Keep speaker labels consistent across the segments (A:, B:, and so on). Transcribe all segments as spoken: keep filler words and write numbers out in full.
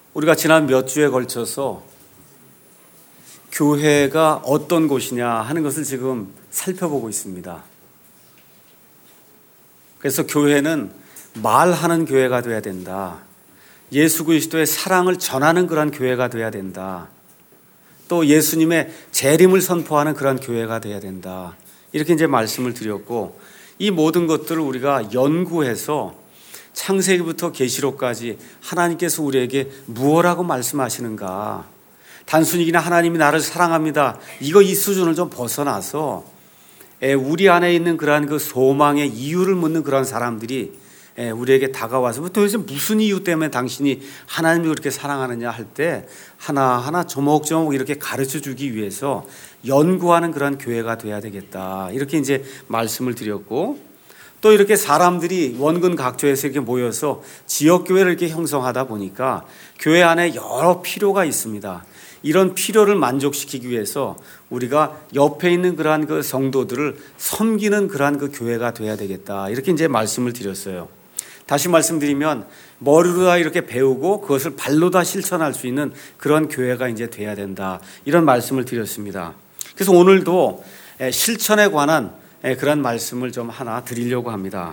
A: 우리가 지난 몇 주에 걸쳐서 교회가 어떤 곳이냐 하는 것을 지금 살펴보고 있습니다. 그래서 교회는 말하는 교회가 돼야 된다. 예수 그리스도의 사랑을 전하는 그런 교회가 돼야 된다. 또 예수님의 재림을 선포하는 그런 교회가 돼야 된다. 이렇게 이제 말씀을 드렸고, 이 모든 것들을 우리가 연구해서 창세기부터 계시록까지 하나님께서 우리에게 무엇라고 말씀하시는가, 단순히 그냥 하나님이 나를 사랑합니다, 이거 이 수준을 좀 벗어나서 우리 안에 있는 그러한 그 소망의 이유를 묻는 그런 사람들이 우리에게 다가와서 도대체 무슨 이유 때문에 당신이 하나님을 그렇게 사랑하느냐 할 때 하나하나 조목조목 이렇게 가르쳐 주기 위해서 연구하는 그런 교회가 돼야 되겠다, 이렇게 이제 말씀을 드렸고, 또 이렇게 사람들이 원근 각처에서 이렇게 모여서 지역교회를 이렇게 형성하다 보니까 교회 안에 여러 필요가 있습니다. 이런 필요를 만족시키기 위해서 우리가 옆에 있는 그러한 그 성도들을 섬기는 그러한 그 교회가 돼야 되겠다, 이렇게 이제 말씀을 드렸어요. 다시 말씀드리면 머리로 다 이렇게 배우고 그것을 발로 다 실천할 수 있는 그런 교회가 이제 돼야 된다, 이런 말씀을 드렸습니다. 그래서 오늘도 실천에 관한 그런 말씀을 좀 하나 드리려고 합니다.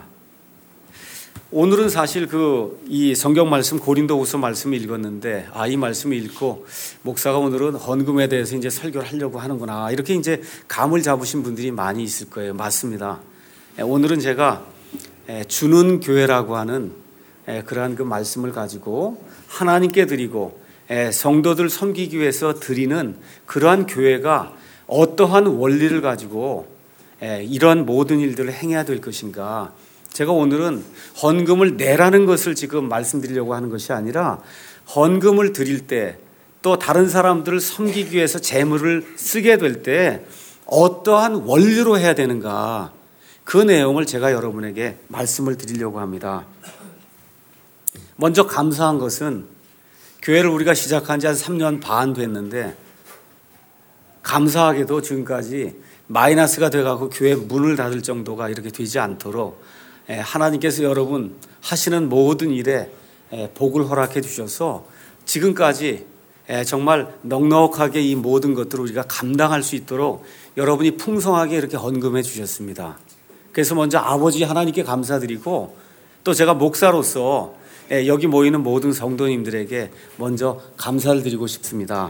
A: 오늘은 사실 그 이 성경 말씀 고린도후서 말씀을 읽었는데, 아, 이 말씀을 읽고 목사가 오늘은 헌금에 대해서 이제 설교를 하려고 하는구나, 이렇게 이제 감을 잡으신 분들이 많이 있을 거예요. 맞습니다. 오늘은 제가 주는 교회라고 하는 그러한 그 말씀을 가지고 하나님께 드리고 성도들 섬기기 위해서 드리는 그러한 교회가 어떠한 원리를 가지고 이러한 모든 일들을 행해야 될 것인가. 제가 오늘은 헌금을 내라는 것을 지금 말씀드리려고 하는 것이 아니라, 헌금을 드릴 때 또 다른 사람들을 섬기기 위해서 재물을 쓰게 될 때 어떠한 원리로 해야 되는가, 그 내용을 제가 여러분에게 말씀을 드리려고 합니다. 먼저 감사한 것은 교회를 우리가 시작한 지 한 삼 년 반 됐는데, 감사하게도 지금까지 마이너스가 돼가고 교회 문을 닫을 정도가 이렇게 되지 않도록 하나님께서 여러분 하시는 모든 일에 복을 허락해 주셔서 지금까지 정말 넉넉하게 이 모든 것들을 우리가 감당할 수 있도록 여러분이 풍성하게 이렇게 헌금해 주셨습니다. 그래서 먼저 아버지 하나님께 감사드리고, 또 제가 목사로서 여기 모이는 모든 성도님들에게 먼저 감사를 드리고 싶습니다.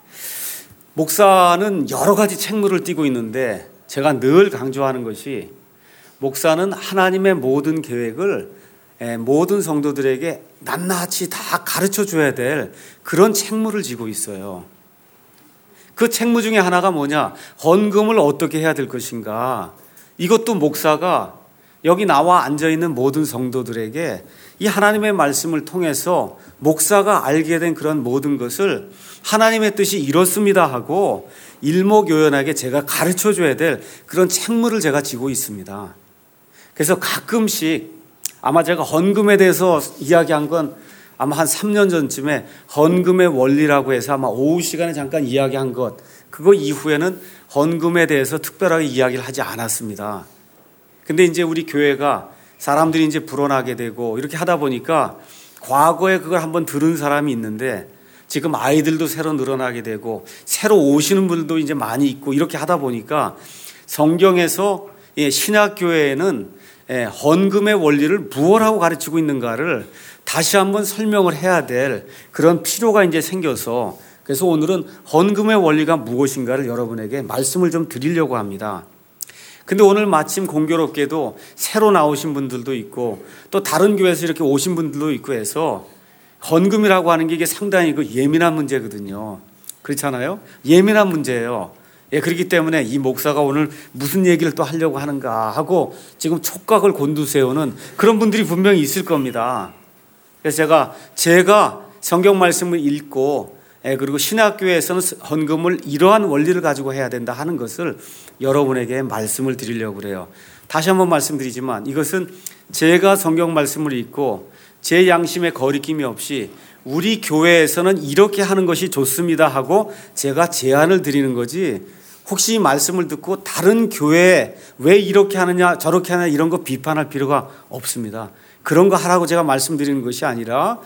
A: 목사는 여러 가지 책무를 띠고 있는데, 제가 늘 강조하는 것이, 목사는 하나님의 모든 계획을 모든 성도들에게 낱낱이 다 가르쳐 줘야 될 그런 책무를 지고 있어요. 그 책무 중에 하나가 뭐냐? 헌금을 어떻게 해야 될 것인가. 이것도 목사가 여기 나와 앉아있는 모든 성도들에게 이 하나님의 말씀을 통해서 목사가 알게 된 그런 모든 것을 하나님의 뜻이 이렇습니다 하고 일목요연하게 제가 가르쳐 줘야 될 그런 책무를 제가 지고 있습니다. 그래서 가끔씩 아마 제가 헌금에 대해서 이야기한 건 아마 한 삼 년 전쯤에 헌금의 원리라고 해서 아마 오후 시간에 잠깐 이야기한 것, 그거 이후에는 헌금에 대해서 특별하게 이야기를 하지 않았습니다. 근데 이제 우리 교회가 사람들이 이제 불어나게 되고 이렇게 하다 보니까 과거에 그걸 한번 들은 사람이 있는데, 지금 아이들도 새로 늘어나게 되고 새로 오시는 분들도 이제 많이 있고 이렇게 하다 보니까 성경에서 신약교회에는 헌금의 원리를 무엇하고 가르치고 있는가를 다시 한번 설명을 해야 될 그런 필요가 이제 생겨서, 그래서 오늘은 헌금의 원리가 무엇인가를 여러분에게 말씀을 좀 드리려고 합니다. 근데 오늘 마침 공교롭게도 새로 나오신 분들도 있고 또 다른 교회에서 이렇게 오신 분들도 있고 해서, 헌금이라고 하는 게 이게 상당히 그 예민한 문제거든요. 그렇잖아요? 예민한 문제예요. 예, 그렇기 때문에 이 목사가 오늘 무슨 얘기를 또 하려고 하는가 하고 지금 촉각을 곤두세우는 그런 분들이 분명히 있을 겁니다. 그래서 제가 제가 성경 말씀을 읽고, 예, 그리고 신학교에서는 헌금을 이러한 원리를 가지고 해야 된다 하는 것을 여러분에게 말씀을 드리려고 그래요. 다시 한번 말씀드리지만 이것은 제가 성경 말씀을 읽고 제 양심에 거리낌이 없이 우리 교회에서는 이렇게 하는 것이 좋습니다 하고 제가 제안을 드리는 거지, 혹시 이 말씀을 듣고 다른 교회에 왜 이렇게 하느냐 저렇게 하느냐 이런 거 비판할 필요가 없습니다. 그런 거 하라고 제가 말씀드리는 것이 아니라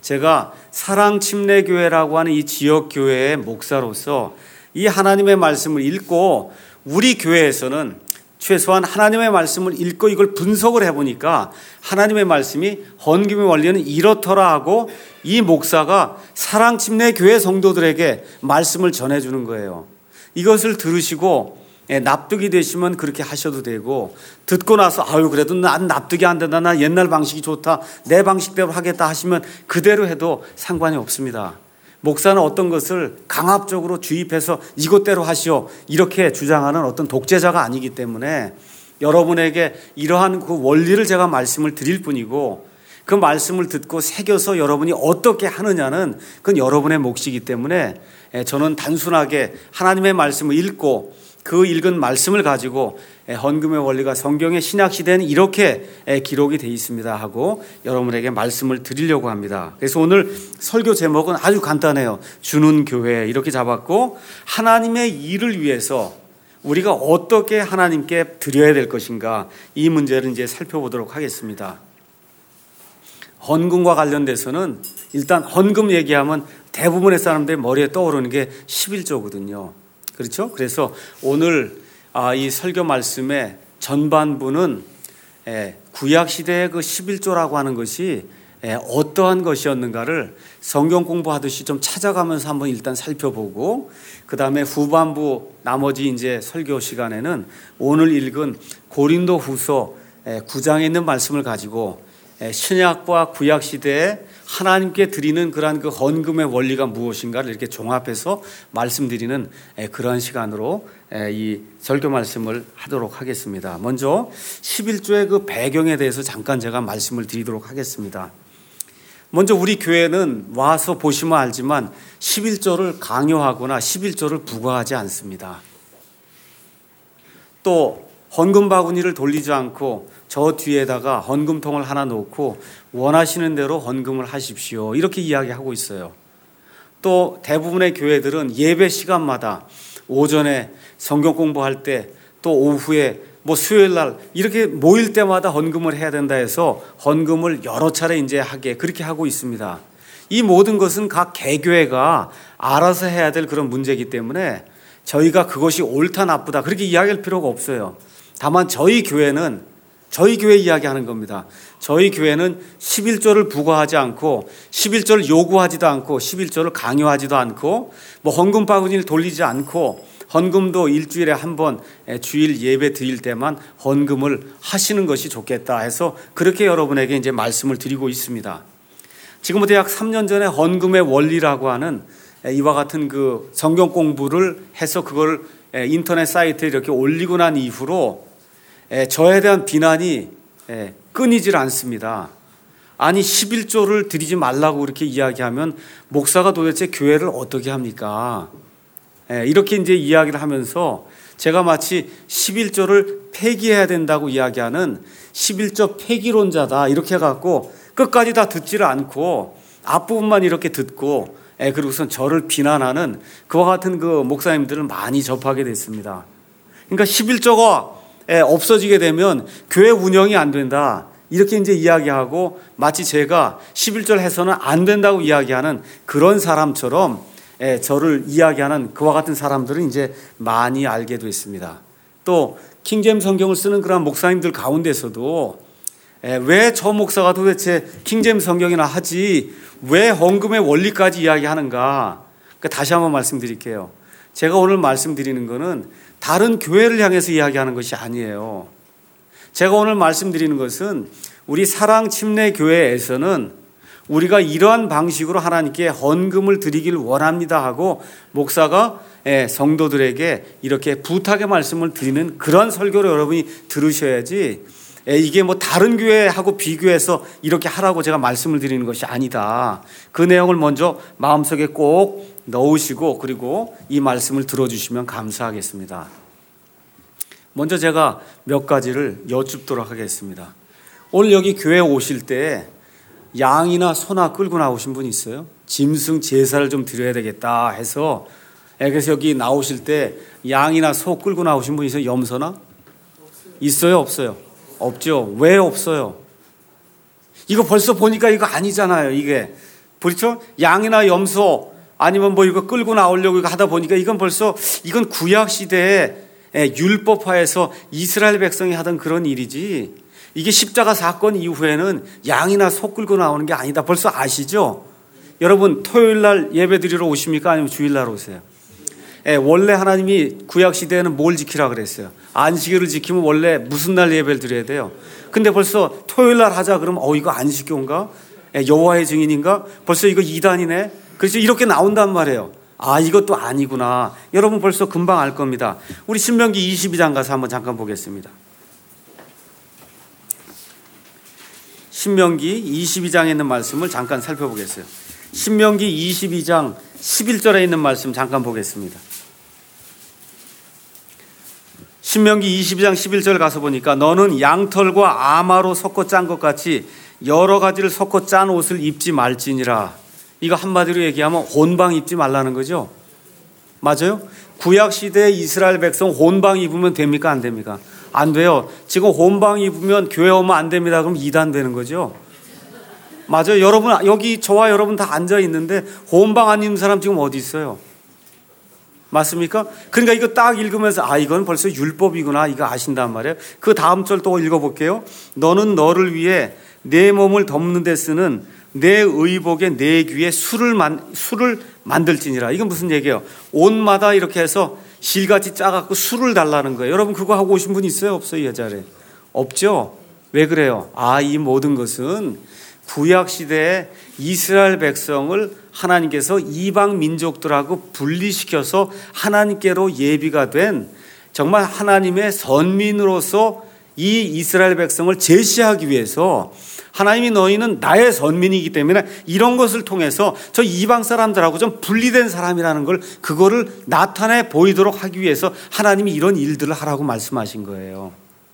A: 제가 사랑침례교회라고 하는 이 지역교회의 목사로서 이 하나님의 말씀을 읽고 우리 교회에서는 최소한 하나님의 말씀을 읽고 이걸 분석을 해보니까 하나님의 말씀이 헌금의 원리는 이렇더라 하고 이 목사가 사랑침례교회 성도들에게 말씀을 전해주는 거예요. 이것을 들으시고 납득이 되시면 그렇게 하셔도 되고, 듣고 나서 아유 그래도 난 납득이 안 된다, 나 옛날 방식이 좋다, 내 방식대로 하겠다 하시면 그대로 해도 상관이 없습니다. 목사는 어떤 것을 강압적으로 주입해서 이것대로 하시오 이렇게 주장하는 어떤 독재자가 아니기 때문에 여러분에게 이러한 그 원리를 제가 말씀을 드릴 뿐이고, 그 말씀을 듣고 새겨서 여러분이 어떻게 하느냐는 그건 여러분의 몫이기 때문에 저는 단순하게 하나님의 말씀을 읽고 그 읽은 말씀을 가지고 헌금의 원리가 성경의 신약시대는 이렇게 기록이 되어 있습니다 하고 여러분에게 말씀을 드리려고 합니다. 그래서 오늘 설교 제목은 아주 간단해요. 주는 교회 이렇게 잡았고, 하나님의 일을 위해서 우리가 어떻게 하나님께 드려야 될 것인가, 이 문제를 이제 살펴보도록 하겠습니다. 헌금과 관련돼서는 일단 헌금 얘기하면 대부분의 사람들의 머리에 떠오르는 게 십일조거든요. 그렇죠? 그래서 오늘 이 설교 말씀의 전반부는 구약시대의 그 십일조라고 하는 것이 어떠한 것이었는가를 성경 공부하듯이 좀 찾아가면서 한번 일단 살펴보고, 그 다음에 후반부 나머지 이제 설교 시간에는 오늘 읽은 고린도 후서 구 장에 있는 말씀을 가지고 신약과 구약 시대에 하나님께 드리는 그러한 그 헌금의 원리가 무엇인가를 이렇게 종합해서 말씀드리는 그러한 시간으로 이 설교 말씀을 하도록 하겠습니다. 먼저 십일조의 그 배경에 대해서 잠깐 제가 말씀을 드리도록 하겠습니다. 먼저 우리 교회는 와서 보시면 알지만 십일조를 강요하거나 십일조를 부과하지 않습니다. 또 헌금 바구니를 돌리지 않고 저 뒤에다가 헌금통을 하나 놓고 원하시는 대로 헌금을 하십시오 이렇게 이야기하고 있어요. 또 대부분의 교회들은 예배 시간마다 오전에 성경 공부할 때, 또 오후에 뭐 수요일 날 이렇게 모일 때마다 헌금을 해야 된다 해서 헌금을 여러 차례 이제 하게 그렇게 하고 있습니다. 이 모든 것은 각 개교회가 알아서 해야 될 그런 문제이기 때문에 저희가 그것이 옳다 나쁘다 그렇게 이야기할 필요가 없어요. 다만 저희 교회는 저희 교회 이야기하는 겁니다. 저희 교회는 십일조를 부과하지 않고 십일조를 요구하지도 않고 십일조를 강요하지도 않고 뭐 헌금 바구니를 돌리지 않고, 헌금도 일주일에 한 번 주일 예배 드릴 때만 헌금을 하시는 것이 좋겠다 해서 그렇게 여러분에게 이제 말씀을 드리고 있습니다. 지금부터 약 삼 년 전에 헌금의 원리라고 하는 이와 같은 그 성경 공부를 해서 그걸 인터넷 사이트에 이렇게 올리고 난 이후로 저에 대한 비난이 끊이질 않습니다. 아니 십일조를 드리지 말라고 그렇게 이야기하면 목사가 도대체 교회를 어떻게 합니까? 이렇게 이제 이야기를 하면서 제가 마치 십일조를 폐기해야 된다고 이야기하는 십일조 폐기론자다 이렇게 해갖고 끝까지 다 듣지를 않고 앞부분만 이렇게 듣고 그리고선 저를 비난하는 그와 같은 그 목사님들을 많이 접하게 됐습니다. 그러니까 십일조가 없어지게 되면 교회 운영이 안 된다 이렇게 이제 이야기하고 마치 제가 십일조를 해서는 안 된다고 이야기하는 그런 사람처럼 저를 이야기하는 그와 같은 사람들은 이제 많이 알게 됐습니다. 또 킹제임스 성경을 쓰는 그런 목사님들 가운데서도 왜 저 목사가 도대체 킹제임스 성경이나 하지 왜 헌금의 원리까지 이야기하는가? 그러니까 다시 한번 말씀드릴게요. 제가 오늘 말씀드리는 것은 다른 교회를 향해서 이야기하는 것이 아니에요. 제가 오늘 말씀드리는 것은 우리 사랑침례교회에서는 우리가 이러한 방식으로 하나님께 헌금을 드리길 원합니다 하고 목사가 성도들에게 이렇게 부탁의 말씀을 드리는 그런 설교를 여러분이 들으셔야지, 이게 뭐 다른 교회하고 비교해서 이렇게 하라고 제가 말씀을 드리는 것이 아니다. 그 내용을 먼저 마음속에 꼭 넣으시고 그리고 이 말씀을 들어주시면 감사하겠습니다. 먼저 제가 몇 가지를 여쭙도록 하겠습니다. 오늘 여기 교회 오실 때 양이나 소나 끌고 나오신 분 있어요? 짐승 제사를 좀 드려야 되겠다 해서, 그래서 여기 나오실 때 양이나 소 끌고 나오신 분 있어요? 염소나? 있어요? 없어요? 없죠. 왜 없어요? 이거 벌써 보니까 이거 아니잖아요. 이게 그렇죠? 양이나 염소 아니면 뭐 이거 끌고 나오려고 이거 하다 보니까 이건 벌써 이건 구약 시대에 율법화해서 이스라엘 백성이 하던 그런 일이지, 이게 십자가 사건 이후에는 양이나 소 끌고 나오는 게 아니다. 벌써 아시죠? 여러분 토요일 날 예배 드리러 오십니까? 아니면 주일 날 오세요? 예, 원래 하나님이 구약 시대에는 뭘 지키라 그랬어요? 안식일을 지키면 원래 무슨 날 예배를 드려야 돼요? 근데 벌써 토요일 날 하자 그러면 어 이거 안식교인가? 예, 여호와의 증인인가? 벌써 이거 이단이네? 그래서 이렇게 나온단 말이에요. 아, 이것도 아니구나. 여러분 벌써 금방 알 겁니다. 우리 신명기 이십이 장 가서 한번 잠깐 보겠습니다. 신명기 이십이 장에 있는 말씀을 잠깐 살펴보겠어요. 신명기 이십이 장 십일 절에 있는 말씀 잠깐 보겠습니다. 신명기 이십이 장 십일 절 가서 보니까 너는 양털과 아마로 섞어 짠 것 같이 여러 가지를 섞어 짠 옷을 입지 말지니라. 이거 한마디로 얘기하면 혼방 입지 말라는 거죠. 맞아요? 구약 시대 이스라엘 백성 혼방 입으면 됩니까? 안 됩니까? 안 돼요. 지금 혼방 입으면 교회 오면 안 됩니다. 그럼 이단 되는 거죠. 맞아요. 여러분 여기 저와 여러분 다 앉아 있는데 혼방 안 입는 사람 지금 어디 있어요? 맞습니까? 그러니까 이거 딱 읽으면서 아 이건 벌써 율법이구나 이거 아신단 말이에요. 그 다음 절 또 읽어볼게요. 너는 너를 위해 내 몸을 덮는 데 쓰는 내 의복에 내 귀에 술을, 만, 술을 만들지니라. 이건 무슨 얘기예요? 옷마다 이렇게 해서 실같이 짜갖고 술을 달라는 거예요. 여러분 그거 하고 오신 분 있어요? 없어요? 이 자리에? 없죠? 왜 그래요? 아, 이 모든 것은 구약시대에 이스라엘 백성을 하나님께서 이방 민족들하고 분리시켜서 하나님께로 예비가 된 정말 하나님의 선민으로서 이 이스라엘 백성을 제시하기 위해서 하나님이 너희는 나의 선민이기 때문에 이런 것을 통해서 저 이방 사람들하고 좀 분리된 사람이라는 걸 그거를 나타내 보이도록 하기 위해서 하나님이 이런 일들을 하라고 말씀하신 거예요.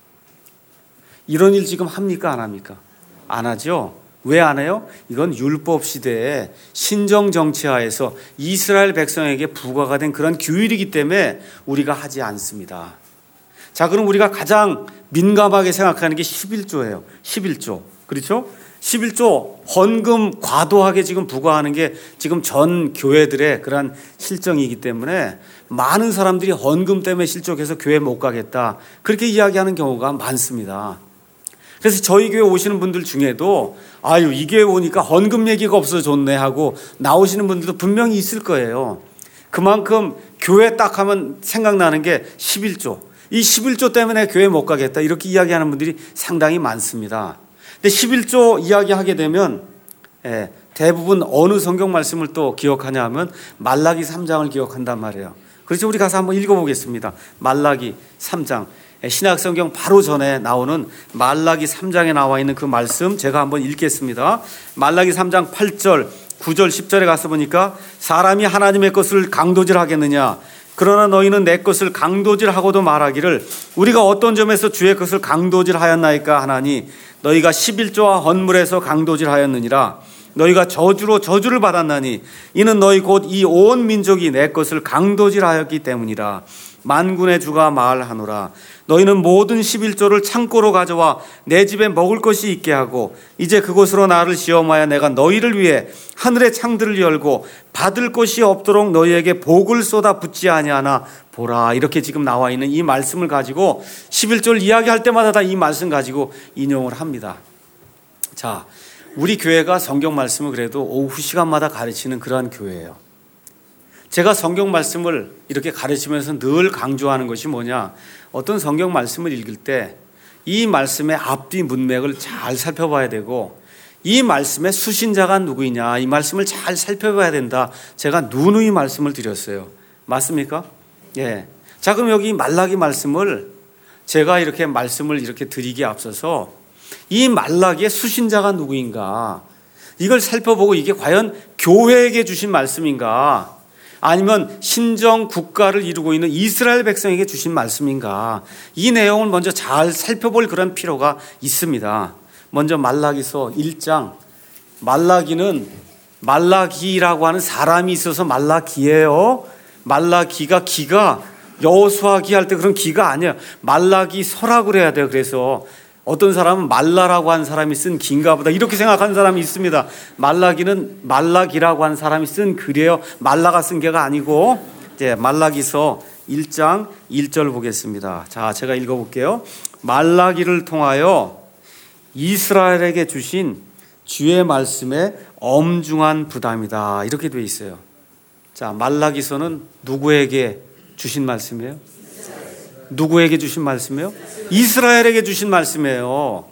A: 이런 일 지금 합니까? 안 합니까? 안 하죠. 왜 안 해요? 이건 율법 시대에 신정 정치하에서 이스라엘 백성에게 부과가 된 그런 규율이기 때문에 우리가 하지 않습니다. 자, 그럼 우리가 가장 민감하게 생각하는 게 십일 조예요. 십일 조. 그렇죠? 십일 조 헌금 과도하게 지금 부과하는 게 지금 전 교회들의 그런 실정이기 때문에 많은 사람들이 헌금 때문에 실족해서 교회 못 가겠다. 그렇게 이야기하는 경우가 많습니다. 그래서 저희 교회 오시는 분들 중에도 아유 이 교회 오니까 헌금 얘기가 없어서 좋네 하고 나오시는 분들도 분명히 있을 거예요. 그만큼 교회 딱 하면 생각나는 게 십일 조. 이 십일 조 때문에 교회 못 가겠다 이렇게 이야기하는 분들이 상당히 많습니다. 근데 십일 조 이야기하게 되면 예, 대부분 어느 성경 말씀을 또 기억하냐 하면 말라기 삼 장을 기억한단 말이에요. 그래서 우리 가서 한번 읽어보겠습니다. 말라기 삼 장. 신약성경 바로 전에 나오는 말라기 삼 장에 나와 있는 그 말씀 제가 한번 읽겠습니다. 말라기 삼 장 팔 절, 구 절, 십 절에 가서 보니까 사람이 하나님의 것을 강도질하겠느냐 그러나 너희는 내 것을 강도질하고도 말하기를 우리가 어떤 점에서 주의 것을 강도질하였나이까 하나니 너희가 십일 조와 헌물에서 강도질하였느니라. 너희가 저주로 저주를 받았나니 이는 너희 곧 이 온 민족이 내 것을 강도질하였기 때문이라. 만군의 주가 말하노라. 너희는 모든 십일 조를 창고로 가져와 내 집에 먹을 것이 있게 하고 이제 그곳으로 나를 시험하여 내가 너희를 위해 하늘의 창들을 열고 받을 것이 없도록 너희에게 복을 쏟아 붓지 아니하나 보라. 이렇게 지금 나와 있는 이 말씀을 가지고 십일 조를 이야기할 때마다 다 이 말씀 가지고 인용을 합니다. 자, 우리 교회가 성경 말씀을 그래도 오후 시간마다 가르치는 그러한 교회예요. 제가 성경 말씀을 이렇게 가르치면서 늘 강조하는 것이 뭐냐, 어떤 성경 말씀을 읽을 때 이 말씀의 앞뒤 문맥을 잘 살펴봐야 되고 이 말씀의 수신자가 누구이냐 이 말씀을 잘 살펴봐야 된다. 제가 누누이 말씀을 드렸어요. 맞습니까? 예. 자, 그럼 여기 말라기 말씀을 제가 이렇게 말씀을 이렇게 드리기에 앞서서 이 말라기의 수신자가 누구인가 이걸 살펴보고 이게 과연 교회에게 주신 말씀인가 아니면 신정 국가를 이루고 있는 이스라엘 백성에게 주신 말씀인가 이 내용을 먼저 잘 살펴볼 그런 필요가 있습니다. 먼저 말라기서 일 장. 말라기는 말라기라고 하는 사람이 있어서 말라기예요. 말라기가 기가 여호수아기 할 때 그런 기가 아니에요. 말라기서라고 그래야 돼요. 그래서 어떤 사람은 말라라고 한 사람이 쓴 긴가 보다 이렇게 생각하는 사람이 있습니다. 말라기는 말라기라고 한 사람이 쓴 글이에요. 말라가 쓴 게가 아니고. 이제 말라기서 일 장 일 절 보겠습니다. 자, 제가 읽어볼게요. 말라기를 통하여 이스라엘에게 주신 주의 말씀에 엄중한 부담이다. 이렇게 돼 있어요. 자, 말라기서는 누구에게 주신 말씀이에요? 누구에게 주신 말씀이에요? 이스라엘에게 주신 말씀이에요.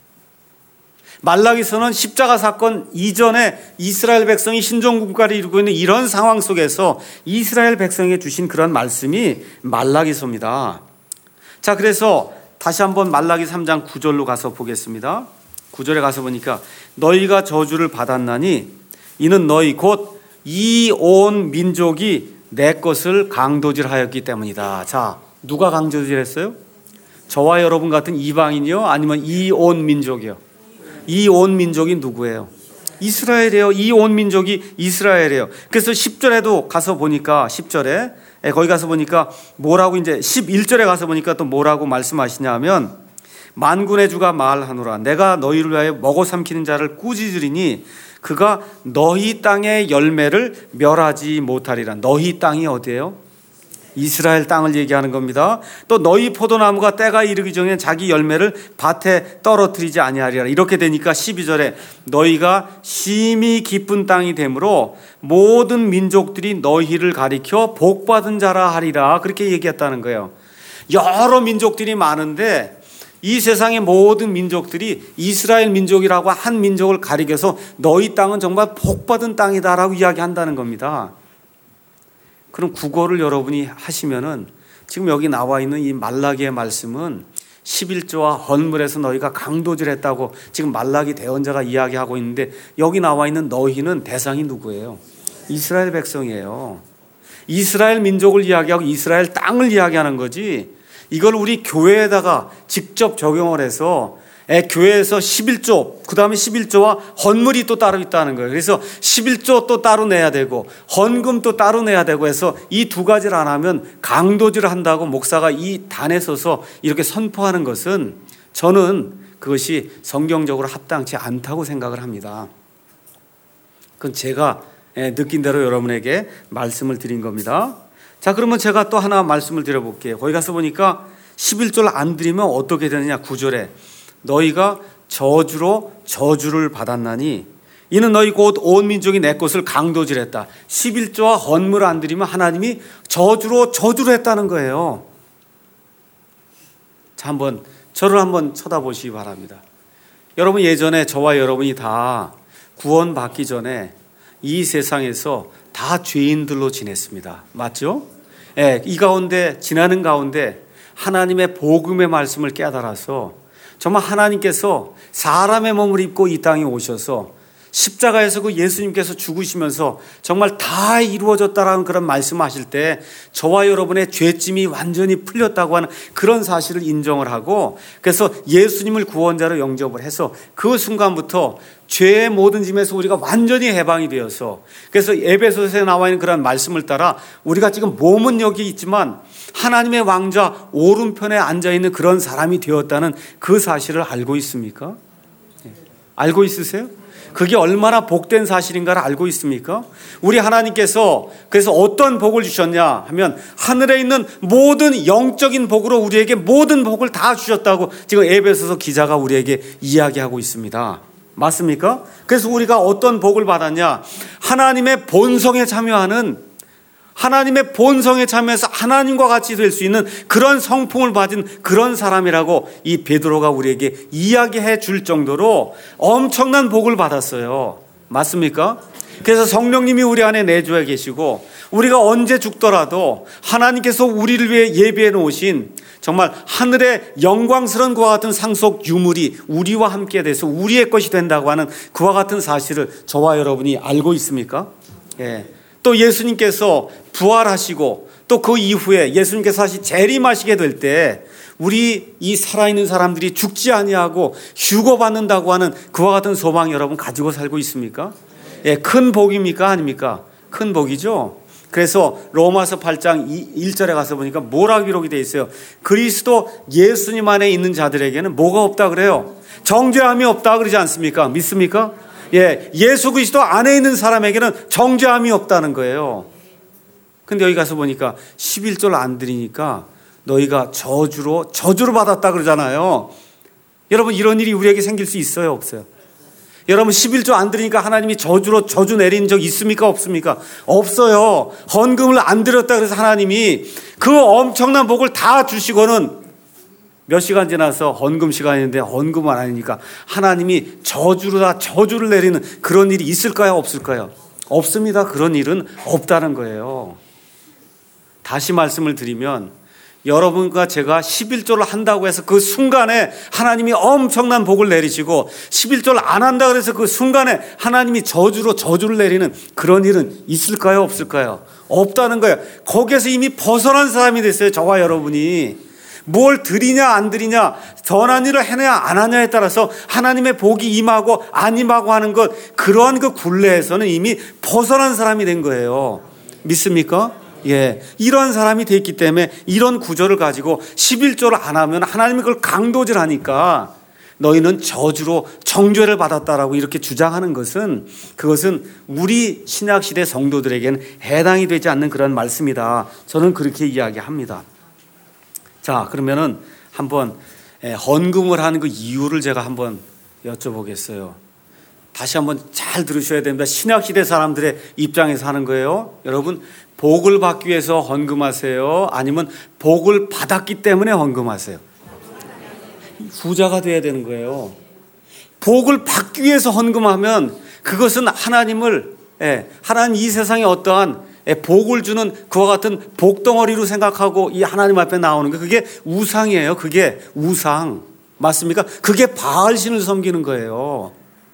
A: 말라기서는 십자가 사건 이전에 이스라엘 백성이 신종국가를 이루고 있는 이런 상황 속에서 이스라엘 백성에게 주신 그런 말씀이 말라기서입니다. 자, 그래서 다시 한번 말라기 삼 장 구 절로 가서 보겠습니다. 구 절에 가서 보니까 너희가 저주를 받았나니 이는 너희 곧 이 온 민족이 내 것을 강도질하였기 때문이다. 자, 누가 강도질했어요? 저와 여러분 같은 이방인이요? 아니면 이 온 민족이요? 이 온 민족이 누구예요? 이스라엘이에요. 이 온 민족이 이스라엘이에요. 그래서 십 절에도 가서 보니까 십 절에 거기 가서 보니까 뭐라고 이제 십일 절에 가서 보니까 또 뭐라고 말씀하시냐 하면 만군의 주가 말하노라 내가 너희를 위하여 먹어 삼키는 자를 꾸짖으리니 그가 너희 땅의 열매를 멸하지 못하리라. 너희 땅이 어디예요? 이스라엘 땅을 얘기하는 겁니다. 또 너희 포도나무가 때가 이르기 전에 자기 열매를 밭에 떨어뜨리지 아니하리라. 이렇게 되니까 십이 절에 너희가 심히 기쁜 땅이 되므로 모든 민족들이 너희를 가리켜 복받은 자라 하리라. 그렇게 얘기했다는 거예요. 여러 민족들이 많은데 이 세상의 모든 민족들이 이스라엘 민족이라고 한 민족을 가리켜서 너희 땅은 정말 복받은 땅이다라고 이야기한다는 겁니다. 그럼 국어를 여러분이 하시면은 지금 여기 나와 있는 이 말라기의 말씀은 십일 조와 헌물에서 너희가 강도질했다고 지금 말라기 대언자가 이야기하고 있는데 여기 나와 있는 너희는 대상이 누구예요? 이스라엘 백성이에요. 이스라엘 민족을 이야기하고 이스라엘 땅을 이야기하는 거지 이걸 우리 교회에다가 직접 적용을 해서 에, 교회에서 십일 조, 그 다음에 십일 조와 헌물이 또 따로 있다는 거예요. 그래서 십일 조 또 따로 내야 되고 헌금 또 따로 내야 되고 해서 이 두 가지를 안 하면 강도질을 한다고 목사가 이 단에 서서 이렇게 선포하는 것은 저는 그것이 성경적으로 합당치 않다고 생각을 합니다. 그건 제가 느낀 대로 여러분에게 말씀을 드린 겁니다. 자, 그러면 제가 또 하나 말씀을 드려볼게요. 거기 가서 보니까 십일 절 안 드리면 어떻게 되느냐. 구 절에 너희가 저주로 저주를 받았나니 이는 너희 곧 온 민족이 내 것을 강도질했다. 십일 조와 헌물 안 드리면 하나님이 저주로 저주를 했다는 거예요. 자, 한번 저를 한번 쳐다보시기 바랍니다. 여러분 예전에 저와 여러분이 다 구원받기 전에 이 세상에서 다 죄인들로 지냈습니다. 맞죠? 예, 이 가운데 지나는 가운데 하나님의 복음의 말씀을 깨달아서 정말 하나님께서 사람의 몸을 입고 이 땅에 오셔서 십자가에서 그 예수님께서 죽으시면서 정말 다 이루어졌다라는 그런 말씀하실 때 저와 여러분의 죄짐이 완전히 풀렸다고 하는 그런 사실을 인정을 하고 그래서 예수님을 구원자로 영접을 해서 그 순간부터 죄의 모든 짐에서 우리가 완전히 해방이 되어서 그래서 에베소서에 나와 있는 그런 말씀을 따라 우리가 지금 몸은 여기 있지만 하나님의 왕좌 오른편에 앉아있는 그런 사람이 되었다는 그 사실을 알고 있습니까? 알고 있으세요? 그게 얼마나 복된 사실인가를 알고 있습니까? 우리 하나님께서 그래서 어떤 복을 주셨냐 하면 하늘에 있는 모든 영적인 복으로 우리에게 모든 복을 다 주셨다고 지금 에베소서 기자가 우리에게 이야기하고 있습니다. 맞습니까? 그래서 우리가 어떤 복을 받았냐? 하나님의 본성에 참여하는 하나님의 본성에 참여해서 하나님과 같이 될 수 있는 그런 성품을 받은 그런 사람이라고 이 베드로가 우리에게 이야기해 줄 정도로 엄청난 복을 받았어요. 맞습니까? 그래서 성령님이 우리 안에 내주어 계시고 우리가 언제 죽더라도 하나님께서 우리를 위해 예비해 놓으신 정말 하늘의 영광스러운 그와 같은 상속 유물이 우리와 함께 돼서 우리의 것이 된다고 하는 그와 같은 사실을 저와 여러분이 알고 있습니까? 예. 또 예수님께서 부활하시고 또 그 이후에 예수님께서 다시 재림하시게 될 때 우리 이 살아있는 사람들이 죽지 아니하고 휴거받는다고 하는 그와 같은 소망 여러분 가지고 살고 있습니까? 예, 큰 복입니까? 아닙니까? 큰 복이죠. 그래서 로마서 팔 장 일 절에 가서 보니까 뭐라고 기록이 되어 있어요? 그리스도 예수님 안에 있는 자들에게는 뭐가 없다 그래요? 정죄함이 없다 그러지 않습니까? 믿습니까? 예, 예수 그리스도 안에 있는 사람에게는 정죄함이 없다는 거예요. 근데 여기 가서 보니까 십일 절 안 드리니까 너희가 저주로 저주를 받았다 그러잖아요. 여러분, 이런 일이 우리에게 생길 수 있어요, 없어요? 여러분, 십일 조 안 드리니까 하나님이 저주로 저주 내린 적 있습니까, 없습니까? 없어요. 헌금을 안 드렸다 그래서 하나님이 그 엄청난 복을 다 주시고는 몇 시간 지나서 헌금 시간인데 헌금을 안 하니까 하나님이 저주로 다 저주를 내리는 그런 일이 있을까요, 없을까요? 없습니다. 그런 일은 없다는 거예요. 다시 말씀을 드리면 여러분과 제가 십일조를 한다고 해서 그 순간에 하나님이 엄청난 복을 내리시고 십일조를 안 한다 그래서 그 순간에 하나님이 저주로 저주를 내리는 그런 일은 있을까요, 없을까요? 없다는 거예요. 거기에서 이미 벗어난 사람이 됐어요, 저와 여러분이. 뭘 드리냐 안 드리냐, 선한 일을 해내야 안 하냐에 따라서 하나님의 복이 임하고 안 임하고 하는 것, 그러한 그 굴레에서는 이미 벗어난 사람이 된 거예요. 믿습니까? 예, 이런 사람이 됐기 때문에 이런 구조를 가지고 십일조를 안 하면 하나님이 그걸 강도질하니까 너희는 저주로 정죄를 받았다라고 이렇게 주장하는 것은, 그것은 우리 신약시대 성도들에게는 해당이 되지 않는 그런 말씀이다. 저는 그렇게 이야기합니다. 자, 그러면은 한번 헌금을 하는 그 이유를 제가 한번 여쭤보겠어요. 다시 한번 잘 들으셔야 됩니다. 신약시대 사람들의 입장에서 하는 거예요. 여러분, 복을 받기 위해서 헌금하세요? 아니면 복을 받았기 때문에 헌금하세요? 후자가 돼야 되는 거예요. 복을 받기 위해서 헌금하면 그것은 하나님을, 하나님 이 세상에 어떠한 복을 주는 그와 같은 복덩어리로 생각하고 이 하나님 앞에 나오는 거, 그게 우상이에요. 그게 우상. 맞습니까? 그게 바알신을 섬기는 거예요.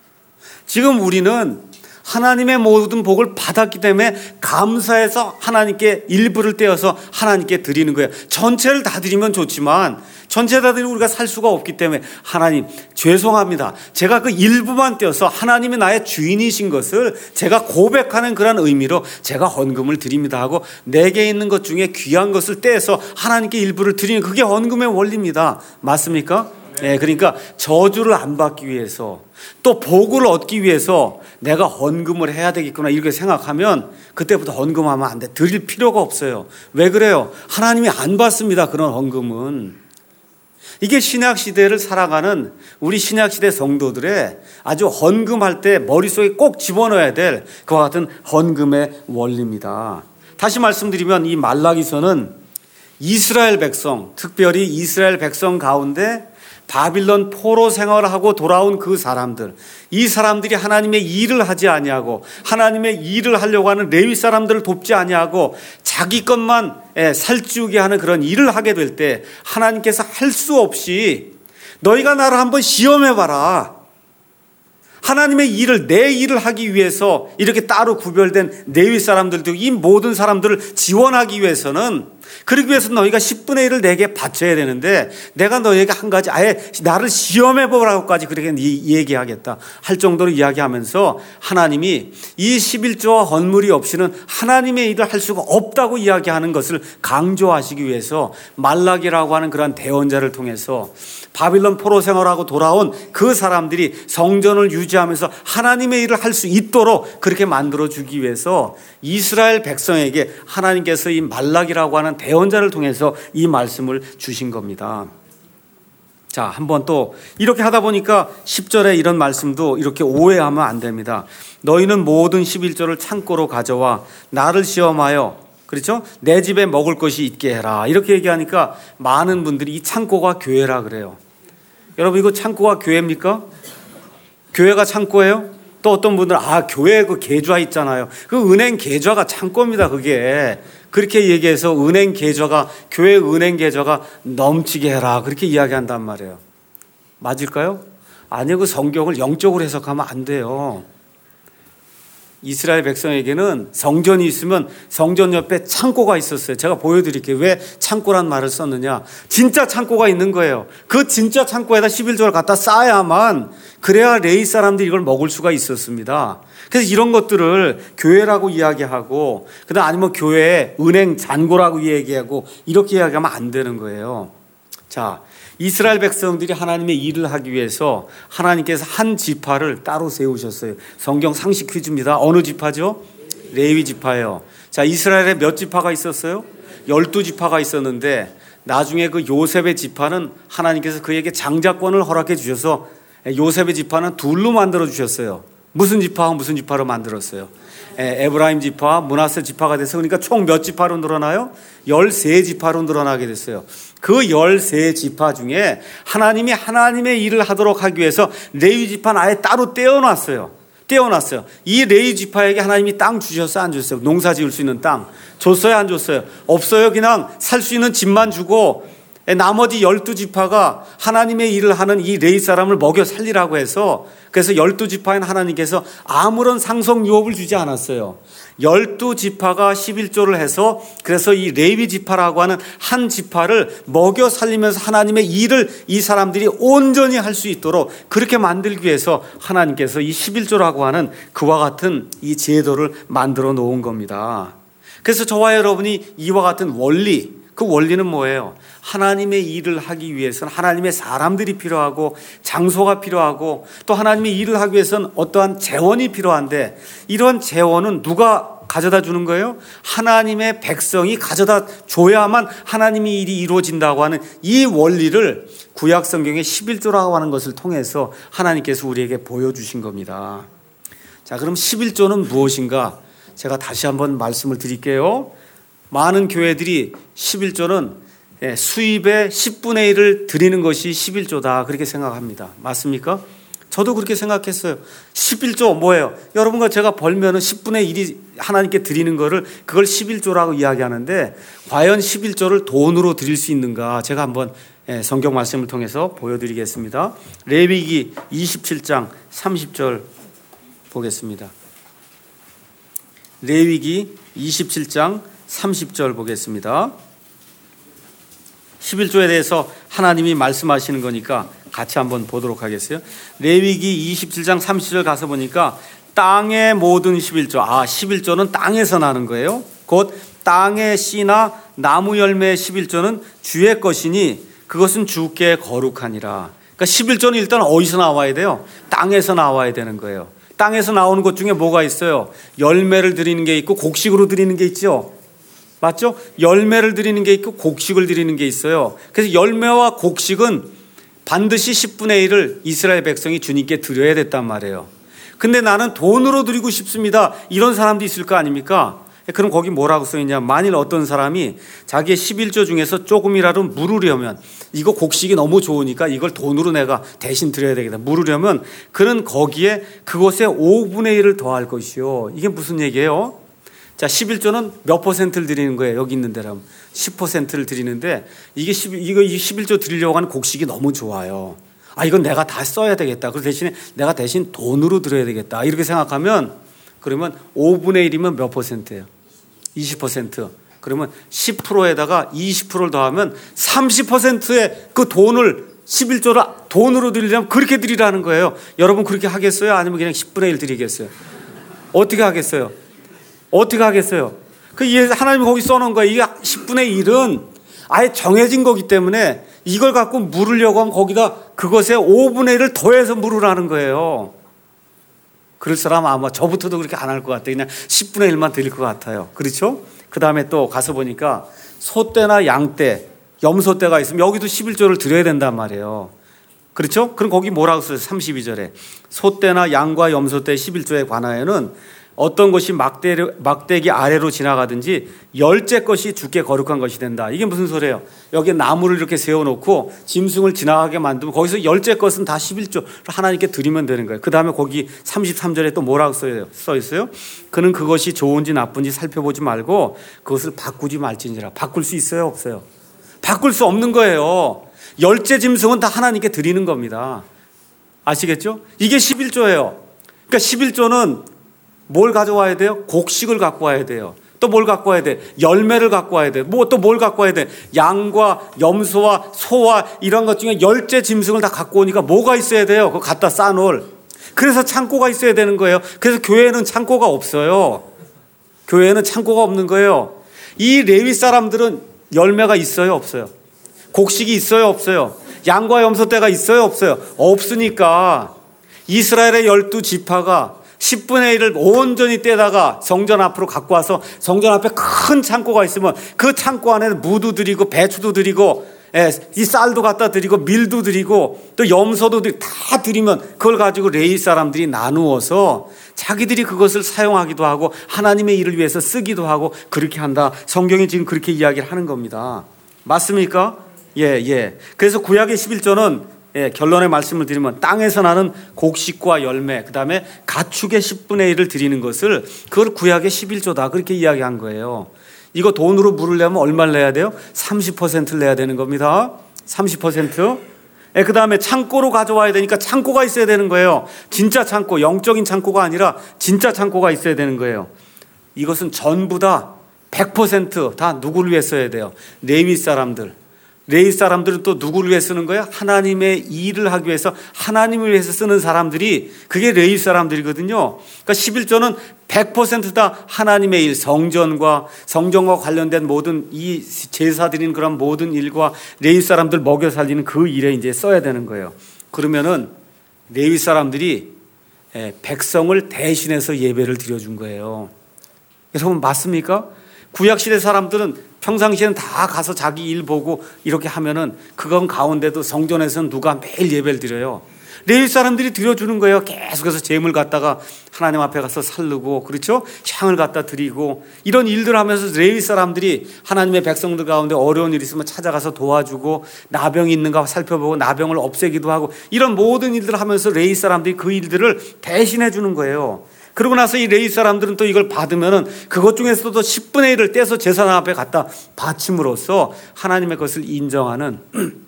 A: 지금 우리는 하나님의 모든 복을 받았기 때문에 감사해서 하나님께 일부를 떼어서 하나님께 드리는 거예요. 전체를 다 드리면 좋지만 전체 다 드리면 우리가 살 수가 없기 때문에 하나님 죄송합니다. 제가 그 일부만 떼어서 하나님이 나의 주인이신 것을 제가 고백하는 그런 의미로 제가 헌금을 드립니다 하고 내게 있는 것 중에 귀한 것을 떼서 하나님께 일부를 드리는, 그게 헌금의 원리입니다. 맞습니까? 네, 그러니까 저주를 안 받기 위해서 또 복을 얻기 위해서 내가 헌금을 해야 되겠구나 이렇게 생각하면 그때부터 헌금하면 안 돼. 드릴 필요가 없어요. 왜 그래요? 하나님이 안 받습니다. 그런 헌금은. 이게 신약시대를 살아가는 우리 신약시대 성도들의 아주 헌금할 때 머릿속에 꼭 집어넣어야 될 그와 같은 헌금의 원리입니다. 다시 말씀드리면 이 말라기서는 이스라엘 백성, 특별히 이스라엘 백성 가운데 바빌론 포로 생활을 하고 돌아온 그 사람들, 이 사람들이 하나님의 일을 하지 아니하고 하나님의 일을 하려고 하는 레위 사람들을 돕지 아니하고 자기 것만 살찌우게 하는 그런 일을 하게 될 때 하나님께서 할 수 없이 너희가 나를 한번 시험해봐라. 하나님의 일을, 내 일을 하기 위해서 이렇게 따로 구별된 레위 사람들도 이 모든 사람들을 지원하기 위해서는, 그러기 위해서 너희가 십분의 일을 내게 바쳐야 되는데 내가 너희에게 한 가지 아예 나를 시험해보라고까지 그렇게 얘기하겠다 할 정도로 이야기하면서 하나님이 이 십일조와 헌물이 없이는 하나님의 일을 할 수가 없다고 이야기하는 것을 강조하시기 위해서 말라기라고 하는 그러한 대언자를 통해서 바빌론 포로 생활하고 돌아온 그 사람들이 성전을 유지하면서 하나님의 일을 할 수 있도록 그렇게 만들어주기 위해서 이스라엘 백성에게 하나님께서 이 말라기라고 하는 대언자를 통해서 이 말씀을 주신 겁니다. 자, 한번 또 이렇게 하다 보니까 십 절에 이런 말씀도 이렇게 오해하면 안 됩니다. 너희는 모든 십일조를 창고로 가져와 나를 시험하여, 그렇죠? 내 집에 먹을 것이 있게 해라. 이렇게 얘기하니까 많은 분들이 이 창고가 교회라 그래요. 여러분, 이거 창고가 교회입니까? 교회가 창고예요? 또 어떤 분들은 아, 교회 그 계좌 있잖아요. 그 은행 계좌가 창고입니다. 그게. 그렇게 얘기해서 은행 계좌가, 교회 은행 계좌가 넘치게 해라. 그렇게 이야기한단 말이에요. 맞을까요? 아니요. 그 성경을 영적으로 해석하면 안 돼요. 이스라엘 백성에게는 성전이 있으면 성전 옆에 창고가 있었어요. 제가 보여드릴게요. 왜 창고란 말을 썼느냐. 진짜 창고가 있는 거예요. 그 진짜 창고에다 십일조를 갖다 쌓아야만, 그래야 레위 사람들이 이걸 먹을 수가 있었습니다. 그래서 이런 것들을 교회라고 이야기하고 그다음 아니면 교회의 은행 잔고라고 얘기하고 이렇게 이야기하면 안 되는 거예요. 자, 이스라엘 백성들이 하나님의 일을 하기 위해서 하나님께서 한 지파를 따로 세우셨어요. 성경 상식 퀴즈입니다. 어느 지파죠? 레위 지파예요. 자, 이스라엘에 몇 지파가 있었어요? 열두 지파가 있었는데 나중에 그 요셉의 지파는 하나님께서 그에게 장자권을 허락해 주셔서 요셉의 지파는 둘로 만들어 주셨어요. 무슨 지파와 무슨 지파로 만들었어요? 에브라임 지파와 므낫세 지파가 돼서 그러니까 총 몇 지파로 늘어나요? 열세 지파로 늘어나게 됐어요. 그 열세 지파 중에 하나님이 하나님의 일을 하도록 하기 위해서 레위 지파는 아예 따로 떼어놨어요. 떼어놨어요. 이 레위 지파에게 하나님이 땅 주셨어요? 안 주셨어요? 농사 지을 수 있는 땅 줬어요? 안 줬어요? 없어요. 그냥 살 수 있는 집만 주고 나머지 열두 지파가 하나님의 일을 하는 이 레위 사람을 먹여 살리라고 해서 그래서 열두 지파인 하나님께서 아무런 상속 유업을 주지 않았어요. 열두 지파가 십일조를 해서 그래서 이 레위 지파라고 하는 한 지파를 먹여 살리면서 하나님의 일을 이 사람들이 온전히 할 수 있도록 그렇게 만들기 위해서 하나님께서 이 십일조라고 하는 그와 같은 이 제도를 만들어 놓은 겁니다. 그래서 저와 여러분이 이와 같은 원리, 그 원리는 뭐예요? 하나님의 일을 하기 위해서는 하나님의 사람들이 필요하고 장소가 필요하고 또 하나님의 일을 하기 위해서는 어떠한 재원이 필요한데 이런 재원은 누가 가져다 주는 거예요? 하나님의 백성이 가져다 줘야만 하나님의 일이 이루어진다고 하는 이 원리를 구약 성경의 십일조라고 하는 것을 통해서 하나님께서 우리에게 보여주신 겁니다. 자, 그럼 십일조는 무엇인가? 제가 다시 한번 말씀을 드릴게요. 많은 교회들이 십일조는 수입의 십분의 일을 드리는 것이 십일조다 그렇게 생각합니다. 맞습니까? 저도 그렇게 생각했어요. 십일조 뭐예요? 여러분과 제가 벌면은 십분의 일이 하나님께 드리는 거를 그걸 십일조라고 이야기하는데 과연 십일조를 돈으로 드릴 수 있는가? 제가 한번 성경 말씀을 통해서 보여드리겠습니다. 레위기 이십칠장 삼십절 보겠습니다. 레위기 이십칠장 삼십절 보겠습니다. 십일조에 대해서 하나님이 말씀하시는 거니까 같이 한번 보도록 하겠어요. 레위기 이십칠장 삼십절 가서 보니까 땅의 모든 십일조, 아 십일조는 땅에서 나는 거예요. 곧 땅의 씨나 나무 열매의 십일조는 주의 것이니 그것은 주께 거룩하니라. 그러니까 십일조는 일단 어디서 나와야 돼요? 땅에서 나와야 되는 거예요. 땅에서 나오는 것 중에 뭐가 있어요? 열매를 드리는 게 있고 곡식으로 드리는 게 있죠. 맞죠? 열매를 드리는 게 있고 곡식을 드리는 게 있어요. 그래서 열매와 곡식은 반드시 십분의 일을 이스라엘 백성이 주님께 드려야 됐단 말이에요. 근데 나는 돈으로 드리고 싶습니다. 이런 사람도 있을 거 아닙니까? 그럼 거기 뭐라고 써있냐? 만일 어떤 사람이 자기의 십일조 중에서 조금이라도 물으려면 이거 곡식이 너무 좋으니까 이걸 돈으로 내가 대신 드려야 되겠다. 물으려면 그는 거기에 그것의 오분의 일을 더할 것이요. 이게 무슨 얘기예요? 자, 십일조는 몇 퍼센트를 드리는 거예요? 여기 있는 데라면 십 퍼센트를 드리는데 이게 십, 이거 십일조 드리려고 하는 곡식이 너무 좋아요. 아, 이건 내가 다 써야 되겠다. 그 대신에 내가 대신 돈으로 드려야 되겠다. 이렇게 생각하면 그러면 오분의 일이면 몇 퍼센트예요? 이십 퍼센트. 그러면 십 퍼센트에다가 이십 퍼센트를 더하면 삼십 퍼센트의 그 돈을 십일조를 돈으로 드리려면 그렇게 드리라는 거예요. 여러분 그렇게 하겠어요? 아니면 그냥 십분의 일 드리겠어요? 어떻게 하겠어요? 어떻게 하겠어요? 그 하나님이 거기 써놓은 거예요. 이게 십분의 일은 아예 정해진 거기 때문에 이걸 갖고 물으려고 하면 거기다 그것에 오분의 일을 더해서 물으라는 거예요. 그럴 사람 아마 저부터도 그렇게 안 할 것 같아요. 그냥 십분의 일만 드릴 것 같아요. 그렇죠? 그 다음에 또 가서 보니까 소떼나 양떼, 염소떼가 있으면 여기도 십일조를 드려야 된단 말이에요. 그렇죠? 그럼 거기 뭐라고 써요? 삼십이절에 소떼나 양과 염소떼 십일조에 관하여는 어떤 것이 막대, 막대기 아래로 지나가든지 열째 것이 주께 거룩한 것이 된다. 이게 무슨 소리예요? 여기에 나무를 이렇게 세워놓고 짐승을 지나가게 만들면 거기서 열째 것은 다 십일조 하나님께 드리면 되는 거예요. 그 다음에 거기 삼십삼절에 또 뭐라고 써 있어요? 그는 그것이 좋은지 나쁜지 살펴보지 말고 그것을 바꾸지 말지니라. 바꿀 수 있어요? 없어요? 바꿀 수 없는 거예요. 열째 짐승은 다 하나님께 드리는 겁니다. 아시겠죠? 이게 십일조예요. 그러니까 십일조는 뭘 가져와야 돼요? 곡식을 갖고 와야 돼요. 또 뭘 갖고 와야 돼? 열매를 갖고 와야 돼. 뭐 또 뭘 갖고 와야 돼? 양과 염소와 소와 이런 것 중에 열째 짐승을 다 갖고 오니까 뭐가 있어야 돼요? 그거 갖다 쌓아놓을. 그래서 창고가 있어야 되는 거예요. 그래서 교회에는 창고가 없어요. 교회에는 창고가 없는 거예요. 이 레위 사람들은 열매가 있어요, 없어요? 곡식이 있어요, 없어요? 양과 염소떼가 있어요, 없어요? 없으니까 이스라엘의 열두 지파가 십분의 일을 온전히 떼다가 성전 앞으로 갖고 와서 성전 앞에 큰 창고가 있으면 그 창고 안에 무도 드리고 배추도 드리고 예, 이 쌀도 갖다 드리고 밀도 드리고 또 염소도 드리고 다 드리면 그걸 가지고 레위 사람들이 나누어서 자기들이 그것을 사용하기도 하고 하나님의 일을 위해서 쓰기도 하고 그렇게 한다. 성경이 지금 그렇게 이야기를 하는 겁니다. 맞습니까? 예, 예. 그래서 구약의 십일조는 예, 결론의 말씀을 드리면 땅에서 나는 곡식과 열매, 그 다음에 가축의 십분의 일을 드리는 것을 그걸 구약의 십일조다 그렇게 이야기한 거예요. 이거 돈으로 물으려면 얼마를 내야 돼요? 삼십 퍼센트를 내야 되는 겁니다. 삼십 퍼센트. 예, 그 다음에 창고로 가져와야 되니까 창고가 있어야 되는 거예요. 진짜 창고, 영적인 창고가 아니라 진짜 창고가 있어야 되는 거예요. 이것은 전부 다 백 퍼센트 다 누구를 위해 써야 돼요? 레위 사람들. 레위 사람들은 또 누구를 위해 쓰는 거야? 하나님의 일을 하기 위해서 하나님을 위해서 쓰는 사람들이 그게 레위 사람들이거든요. 그러니까 십일조는 백 퍼센트 다 하나님의 일, 성전과 성전과 관련된 모든 이 제사 드리는 그런 모든 일과 레위 사람들 먹여 살리는 그 일에 이제 써야 되는 거예요. 그러면은 레위 사람들이 백성을 대신해서 예배를 드려준 거예요. 여러분 맞습니까? 구약시대 사람들은 평상시에는 다 가서 자기 일 보고 이렇게 하면은 그건 가운데도 성전에서는 누가 매일 예배를 드려요. 레위 사람들이 드려주는 거예요. 계속해서 제물 갖다가 하나님 앞에 가서 살르고 그렇죠? 향을 갖다 드리고 이런 일들 하면서 레위 사람들이 하나님의 백성들 가운데 어려운 일 있으면 찾아가서 도와주고 나병이 있는가 살펴보고 나병을 없애기도 하고 이런 모든 일들을 하면서 레위 사람들이 그 일들을 대신해 주는 거예요. 그러고 나서 이 레위 사람들은 또 이걸 받으면은 그것 중에서도 십분의 일을 떼서 제사장 앞에 갖다 바침으로써 하나님의 것을 인정하는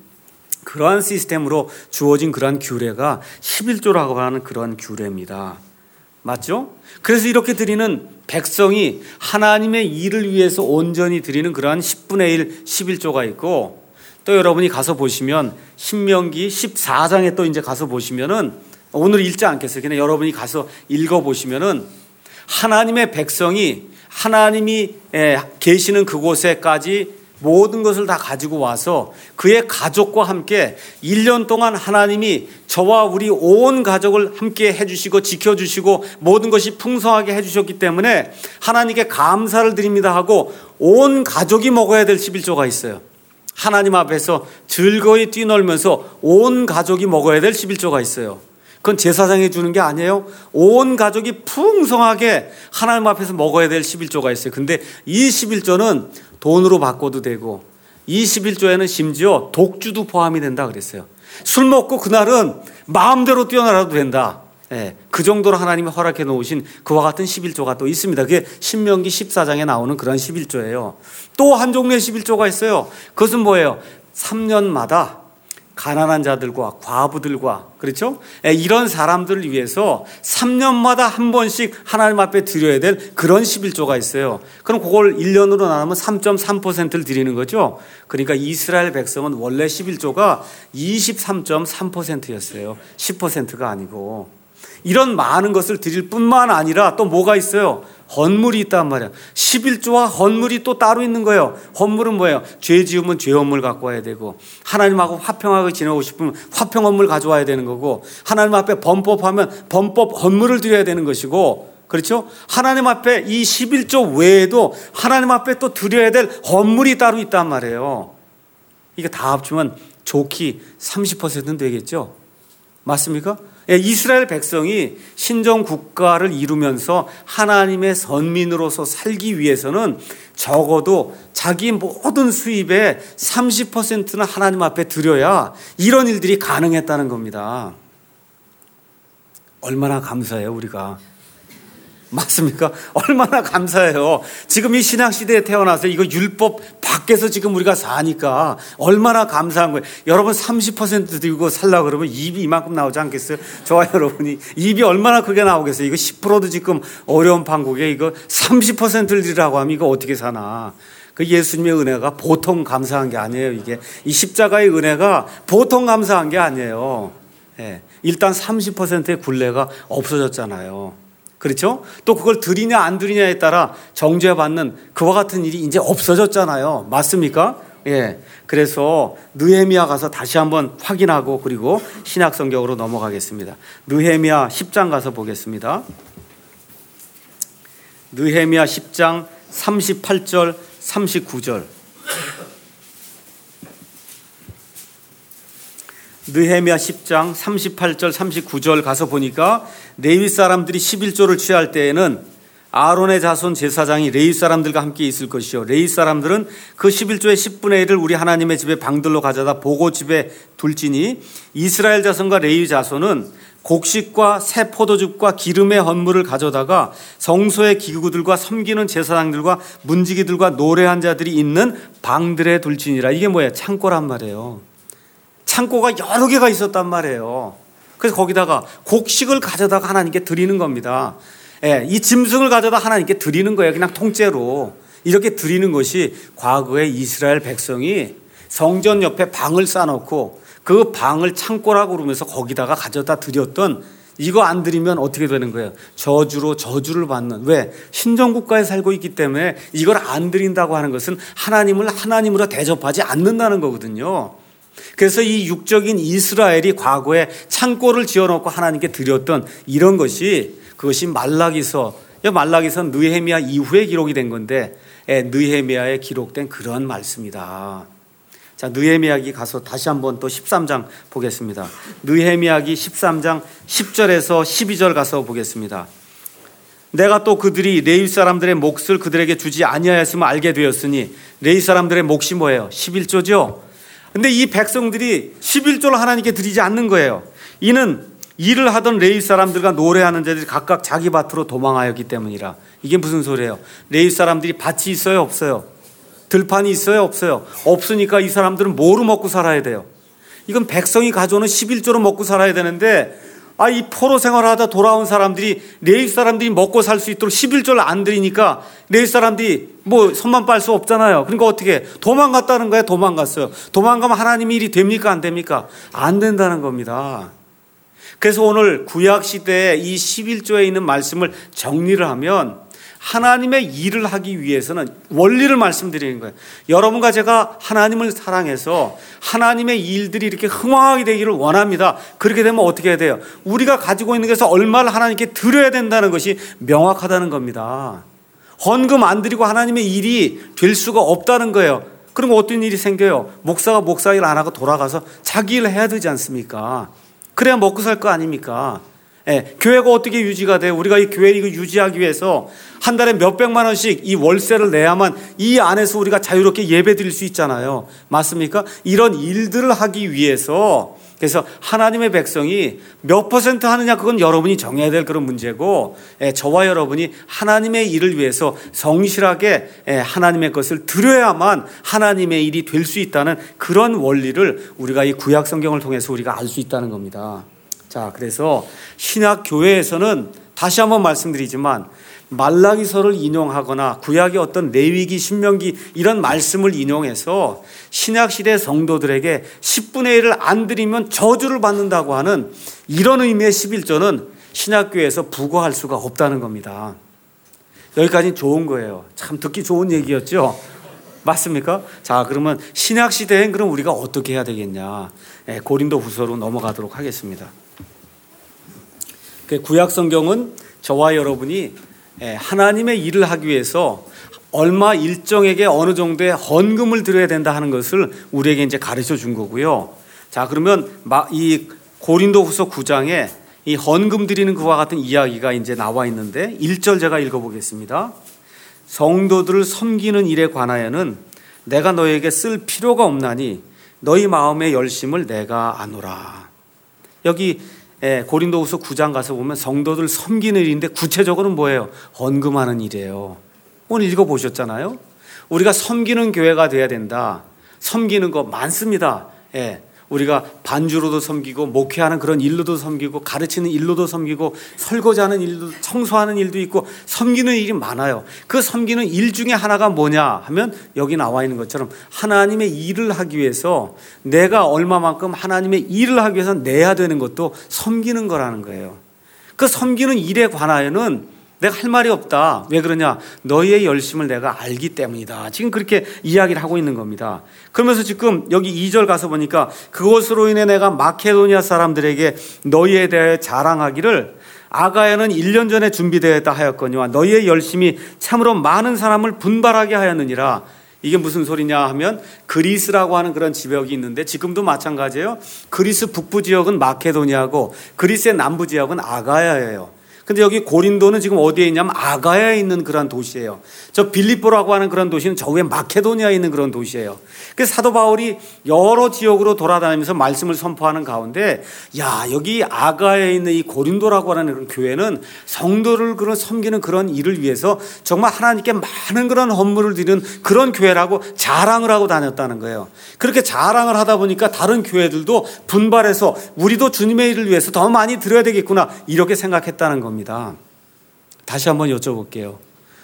A: 그러한 시스템으로 주어진 그러한 규례가 십일조라고 하는 그러한 규례입니다. 맞죠? 그래서 이렇게 드리는 백성이 하나님의 일을 위해서 온전히 드리는 그러한 십분의 일, 십일조가 있고 또 여러분이 가서 보시면 신명기 십사장에 또 이제 가서 보시면은 오늘 읽지 않겠어요. 그냥 여러분이 가서 읽어보시면은 하나님의 백성이 하나님이 계시는 그곳에까지 모든 것을 다 가지고 와서 그의 가족과 함께 일 년 동안 하나님이 저와 우리 온 가족을 함께 해주시고 지켜주시고 모든 것이 풍성하게 해주셨기 때문에 하나님께 감사를 드립니다 하고 온 가족이 먹어야 될 십일조가 있어요. 하나님 앞에서 즐거이 뛰놀면서 온 가족이 먹어야 될 십일조가 있어요. 그건 제사장이 주는 게 아니에요. 온 가족이 풍성하게 하나님 앞에서 먹어야 될 십일조가 있어요. 근데 이 십일조는 돈으로 바꿔도 되고 이 십일조에는 심지어 독주도 포함이 된다 그랬어요. 술 먹고 그날은 마음대로 뛰어놀아도 된다. 예, 그 정도로 하나님이 허락해 놓으신 그와 같은 십일조가 또 있습니다. 그게 신명기 십사장에 나오는 그런 십일조예요. 또 한 종류의 십일조가 있어요. 그것은 뭐예요? 삼 년마다 가난한 자들과 과부들과 그렇죠? 이런 사람들을 위해서 삼 년마다 한 번씩 하나님 앞에 드려야 될 그런 십일조가 있어요. 그럼 그걸 일 년으로 나누면 삼 점 삼 퍼센트를 드리는 거죠. 그러니까 이스라엘 백성은 원래 십일조가 이십삼 점 삼 퍼센트였어요. 십 퍼센트가 아니고. 이런 많은 것을 드릴 뿐만 아니라 또 뭐가 있어요? 헌물이 있단 말이야. 십일조와 헌물이 또 따로 있는 거예요. 헌물은 뭐예요? 죄 지으면 죄 헌물 갖고 와야 되고 하나님하고 화평하게 지내고 싶으면 화평 헌물 가져와야 되는 거고 하나님 앞에 범법하면 범법 헌물을 드려야 되는 것이고 그렇죠? 하나님 앞에 이 십일조 외에도 하나님 앞에 또 드려야 될 헌물이 따로 있단 말이에요. 이게 다 합치면 좋게 삼십 퍼센트는 되겠죠? 맞습니까? 이스라엘 백성이 신정 국가를 이루면서 하나님의 선민으로서 살기 위해서는 적어도 자기 모든 수입의 삼십 퍼센트는 하나님 앞에 드려야 이런 일들이 가능했다는 겁니다. 얼마나 감사해요, 우리가. 맞습니까? 얼마나 감사해요. 지금 이 신학시대에 태어나서 이거 율법 밖에서 지금 우리가 사니까 얼마나 감사한 거예요. 여러분 삼십 퍼센트 들고 살려고 그러면 입이 이만큼 나오지 않겠어요? 저와 여러분이 입이 얼마나 크게 나오겠어요? 이거 십 퍼센트도 지금 어려운 판국에 이거 삼십 퍼센트를 드리라고 하면 이거 어떻게 사나. 그 예수님의 은혜가 보통 감사한 게 아니에요. 이게 이 십자가의 은혜가 보통 감사한 게 아니에요. 예, 일단 삼십 퍼센트의 굴레가 없어졌잖아요. 그렇죠? 또 그걸 드리냐 안 드리냐에 따라 정죄받는 그와 같은 일이 이제 없어졌잖아요. 맞습니까? 예. 그래서 느헤미야 가서 다시 한번 확인하고 그리고 신약 성경으로 넘어가겠습니다. 느헤미야 십 장 가서 보겠습니다. 느헤미야 십 장 삼십팔 절 삼십구 절. 느헤미야 십 장 삼십팔 절 삼십구 절 가서 보니까 레위 사람들이 십일 조를 취할 때에는 아론의 자손 제사장이 레위 사람들과 함께 있을 것이요 레위 사람들은 그 십일 조의 십분의 일을 우리 하나님의 집에 방들로 가져다 보고 집에 둘지니 이스라엘 자손과 레위 자손은 곡식과 새 포도즙과 기름의 헌물을 가져다가 성소의 기구들과 섬기는 제사장들과 문지기들과 노래한 자들이 있는 방들에 둘지니라. 이게 뭐예요? 창고란 말이에요. 창고가 여러 개가 있었단 말이에요. 그래서 거기다가 곡식을 가져다가 하나님께 드리는 겁니다. 예, 이 짐승을 가져다 하나님께 드리는 거예요. 그냥 통째로. 이렇게 드리는 것이 과거에 이스라엘 백성이 성전 옆에 방을 쌓아놓고 그 방을 창고라고 그러면서 거기다가 가져다 드렸던, 이거 안 드리면 어떻게 되는 거예요? 저주로 저주를 받는. 왜? 신정국가에 살고 있기 때문에 이걸 안 드린다고 하는 것은 하나님을 하나님으로 대접하지 않는다는 거거든요. 그래서 이 육적인 이스라엘이 과거에 창고를 지어놓고 하나님께 드렸던 이런 것이, 그것이 말라기서, 말라기서 느헤미야 이후에 기록이 된 건데 느헤미야에 기록된 그런 말씀이다. 자, 느헤미야기 가서 다시 한번 또 십삼 장 보겠습니다. 느헤미야기 십삼 장 십 절에서 십이 절 가서 보겠습니다. 내가 또 그들이 레위 사람들의 몫을 그들에게 주지 아니하였음을 알게 되었으니, 레위 사람들의 몫이 뭐예요? 십일 조죠. 근데 이 백성들이 십일 조를 하나님께 드리지 않는 거예요. 이는 일을 하던 레위 사람들과 노래하는 자들이 각각 자기 밭으로 도망하였기 때문이라. 이게 무슨 소리예요? 레위 사람들이 밭이 있어요, 없어요? 들판이 있어요, 없어요? 없으니까 이 사람들은 뭐로 먹고 살아야 돼요? 이건 백성이 가져오는 십일 조로 먹고 살아야 되는데, 아, 이 포로 생활하다 돌아온 사람들이 레위 사람들이 먹고 살 수 있도록 십일 조를 안 드리니까 레위 사람들이 뭐 손만 빨 수 없잖아요. 그러니까 어떻게 해? 도망갔다는 거예요. 도망갔어요. 도망가면 하나님의 일이 됩니까? 안 됩니까? 안 된다는 겁니다. 그래서 오늘 구약 시대에 이 십일 조에 있는 말씀을 정리를 하면 하나님의 일을 하기 위해서는 원리를 말씀드리는 거예요. 여러분과 제가 하나님을 사랑해서 하나님의 일들이 이렇게 흥왕하게 되기를 원합니다. 그렇게 되면 어떻게 해야 돼요? 우리가 가지고 있는 것에서 얼마를 하나님께 드려야 된다는 것이 명확하다는 겁니다. 헌금 안 드리고 하나님의 일이 될 수가 없다는 거예요. 그럼 어떤 일이 생겨요? 목사가 목사 일 안 하고 돌아가서 자기 일 해야 되지 않습니까? 그래야 먹고 살 거 아닙니까? 예, 교회가 어떻게 유지가 돼요? 우리가 이 교회 이거 유지하기 위해서 한 달에 몇백만 원씩 이 월세를 내야만 이 안에서 우리가 자유롭게 예배 드릴 수 있잖아요. 맞습니까? 이런 일들을 하기 위해서, 그래서 하나님의 백성이 몇 퍼센트 하느냐, 그건 여러분이 정해야 될 그런 문제고, 예, 저와 여러분이 하나님의 일을 위해서 성실하게 예, 하나님의 것을 드려야만 하나님의 일이 될 수 있다는 그런 원리를 우리가 이 구약 성경을 통해서 우리가 알 수 있다는 겁니다. 자, 그래서 신약 교회에서는 다시 한번 말씀드리지만 말라기서를 인용하거나 구약의 어떤 레위기, 신명기 이런 말씀을 인용해서 신약 시대 성도들에게 십분의 일을 안 드리면 저주를 받는다고 하는 이런 의미의 십일 조는 신약 교회에서 부과할 수가 없다는 겁니다. 여기까지는 좋은 거예요. 참 듣기 좋은 얘기였죠. 맞습니까? 자, 그러면 신약 시대엔 그럼 우리가 어떻게 해야 되겠냐? 네, 고린도 후서로 넘어가도록 하겠습니다. 구약 성경은 저와 여러분이 하나님의 일을 하기 위해서 얼마 일정에게 어느 정도의 헌금을 드려야 된다 하는 것을 우리에게 이제 가르쳐 준 거고요. 자, 그러면 이 고린도 후서 구 장에 이 헌금 드리는 그와 같은 이야기가 이제 나와 있는데 일 절 제가 읽어보겠습니다. 성도들을 섬기는 일에 관하여는 내가 너에게 쓸 필요가 없나니 너희 마음의 열심을 내가 아노라. 여기 예, 고린도후서 구 장 가서 보면 성도들 섬기는 일인데 구체적으로는 뭐예요? 헌금하는 일이에요. 오늘 읽어보셨잖아요. 우리가 섬기는 교회가 돼야 된다. 섬기는 거 많습니다. 예, 우리가 반주로도 섬기고 목회하는 그런 일로도 섬기고 가르치는 일로도 섬기고 설거지하는 일도 청소하는 일도 있고 섬기는 일이 많아요. 그 섬기는 일 중에 하나가 뭐냐 하면 여기 나와 있는 것처럼 하나님의 일을 하기 위해서 내가 얼마만큼 하나님의 일을 하기 위해서 내야 되는 것도 섬기는 거라는 거예요. 그 섬기는 일에 관하여는 내가 할 말이 없다. 왜 그러냐? 너희의 열심을 내가 알기 때문이다. 지금 그렇게 이야기를 하고 있는 겁니다. 그러면서 지금 여기 이 절 가서 보니까 그것으로 인해 내가 마케도니아 사람들에게 너희에 대해 자랑하기를 아가야는 일 년 전에 준비되었다 하였거니와 너희의 열심이 참으로 많은 사람을 분발하게 하였느니라. 이게 무슨 소리냐 하면 그리스라고 하는 그런 지역이 있는데 지금도 마찬가지예요. 그리스 북부 지역은 마케도니아고 그리스의 남부 지역은 아가야예요. 근데 여기 고린도는 지금 어디에 있냐면 아가야에 있는 그런 도시예요. 저 빌립보라고 하는 그런 도시는 저 위에 마케도니아에 있는 그런 도시예요. 그래서 사도 바울이 여러 지역으로 돌아다니면서 말씀을 선포하는 가운데 야 여기 아가야에 있는 이 고린도라고 하는 그런 교회는 성도를 그런 섬기는 그런 일을 위해서 정말 하나님께 많은 그런 헌물을 드리는 그런 교회라고 자랑을 하고 다녔다는 거예요. 그렇게 자랑을 하다 보니까 다른 교회들도 분발해서 우리도 주님의 일을 위해서 더 많이 드려야 되겠구나 이렇게 생각했다는 겁니다. 다시 한번 여쭤볼게요.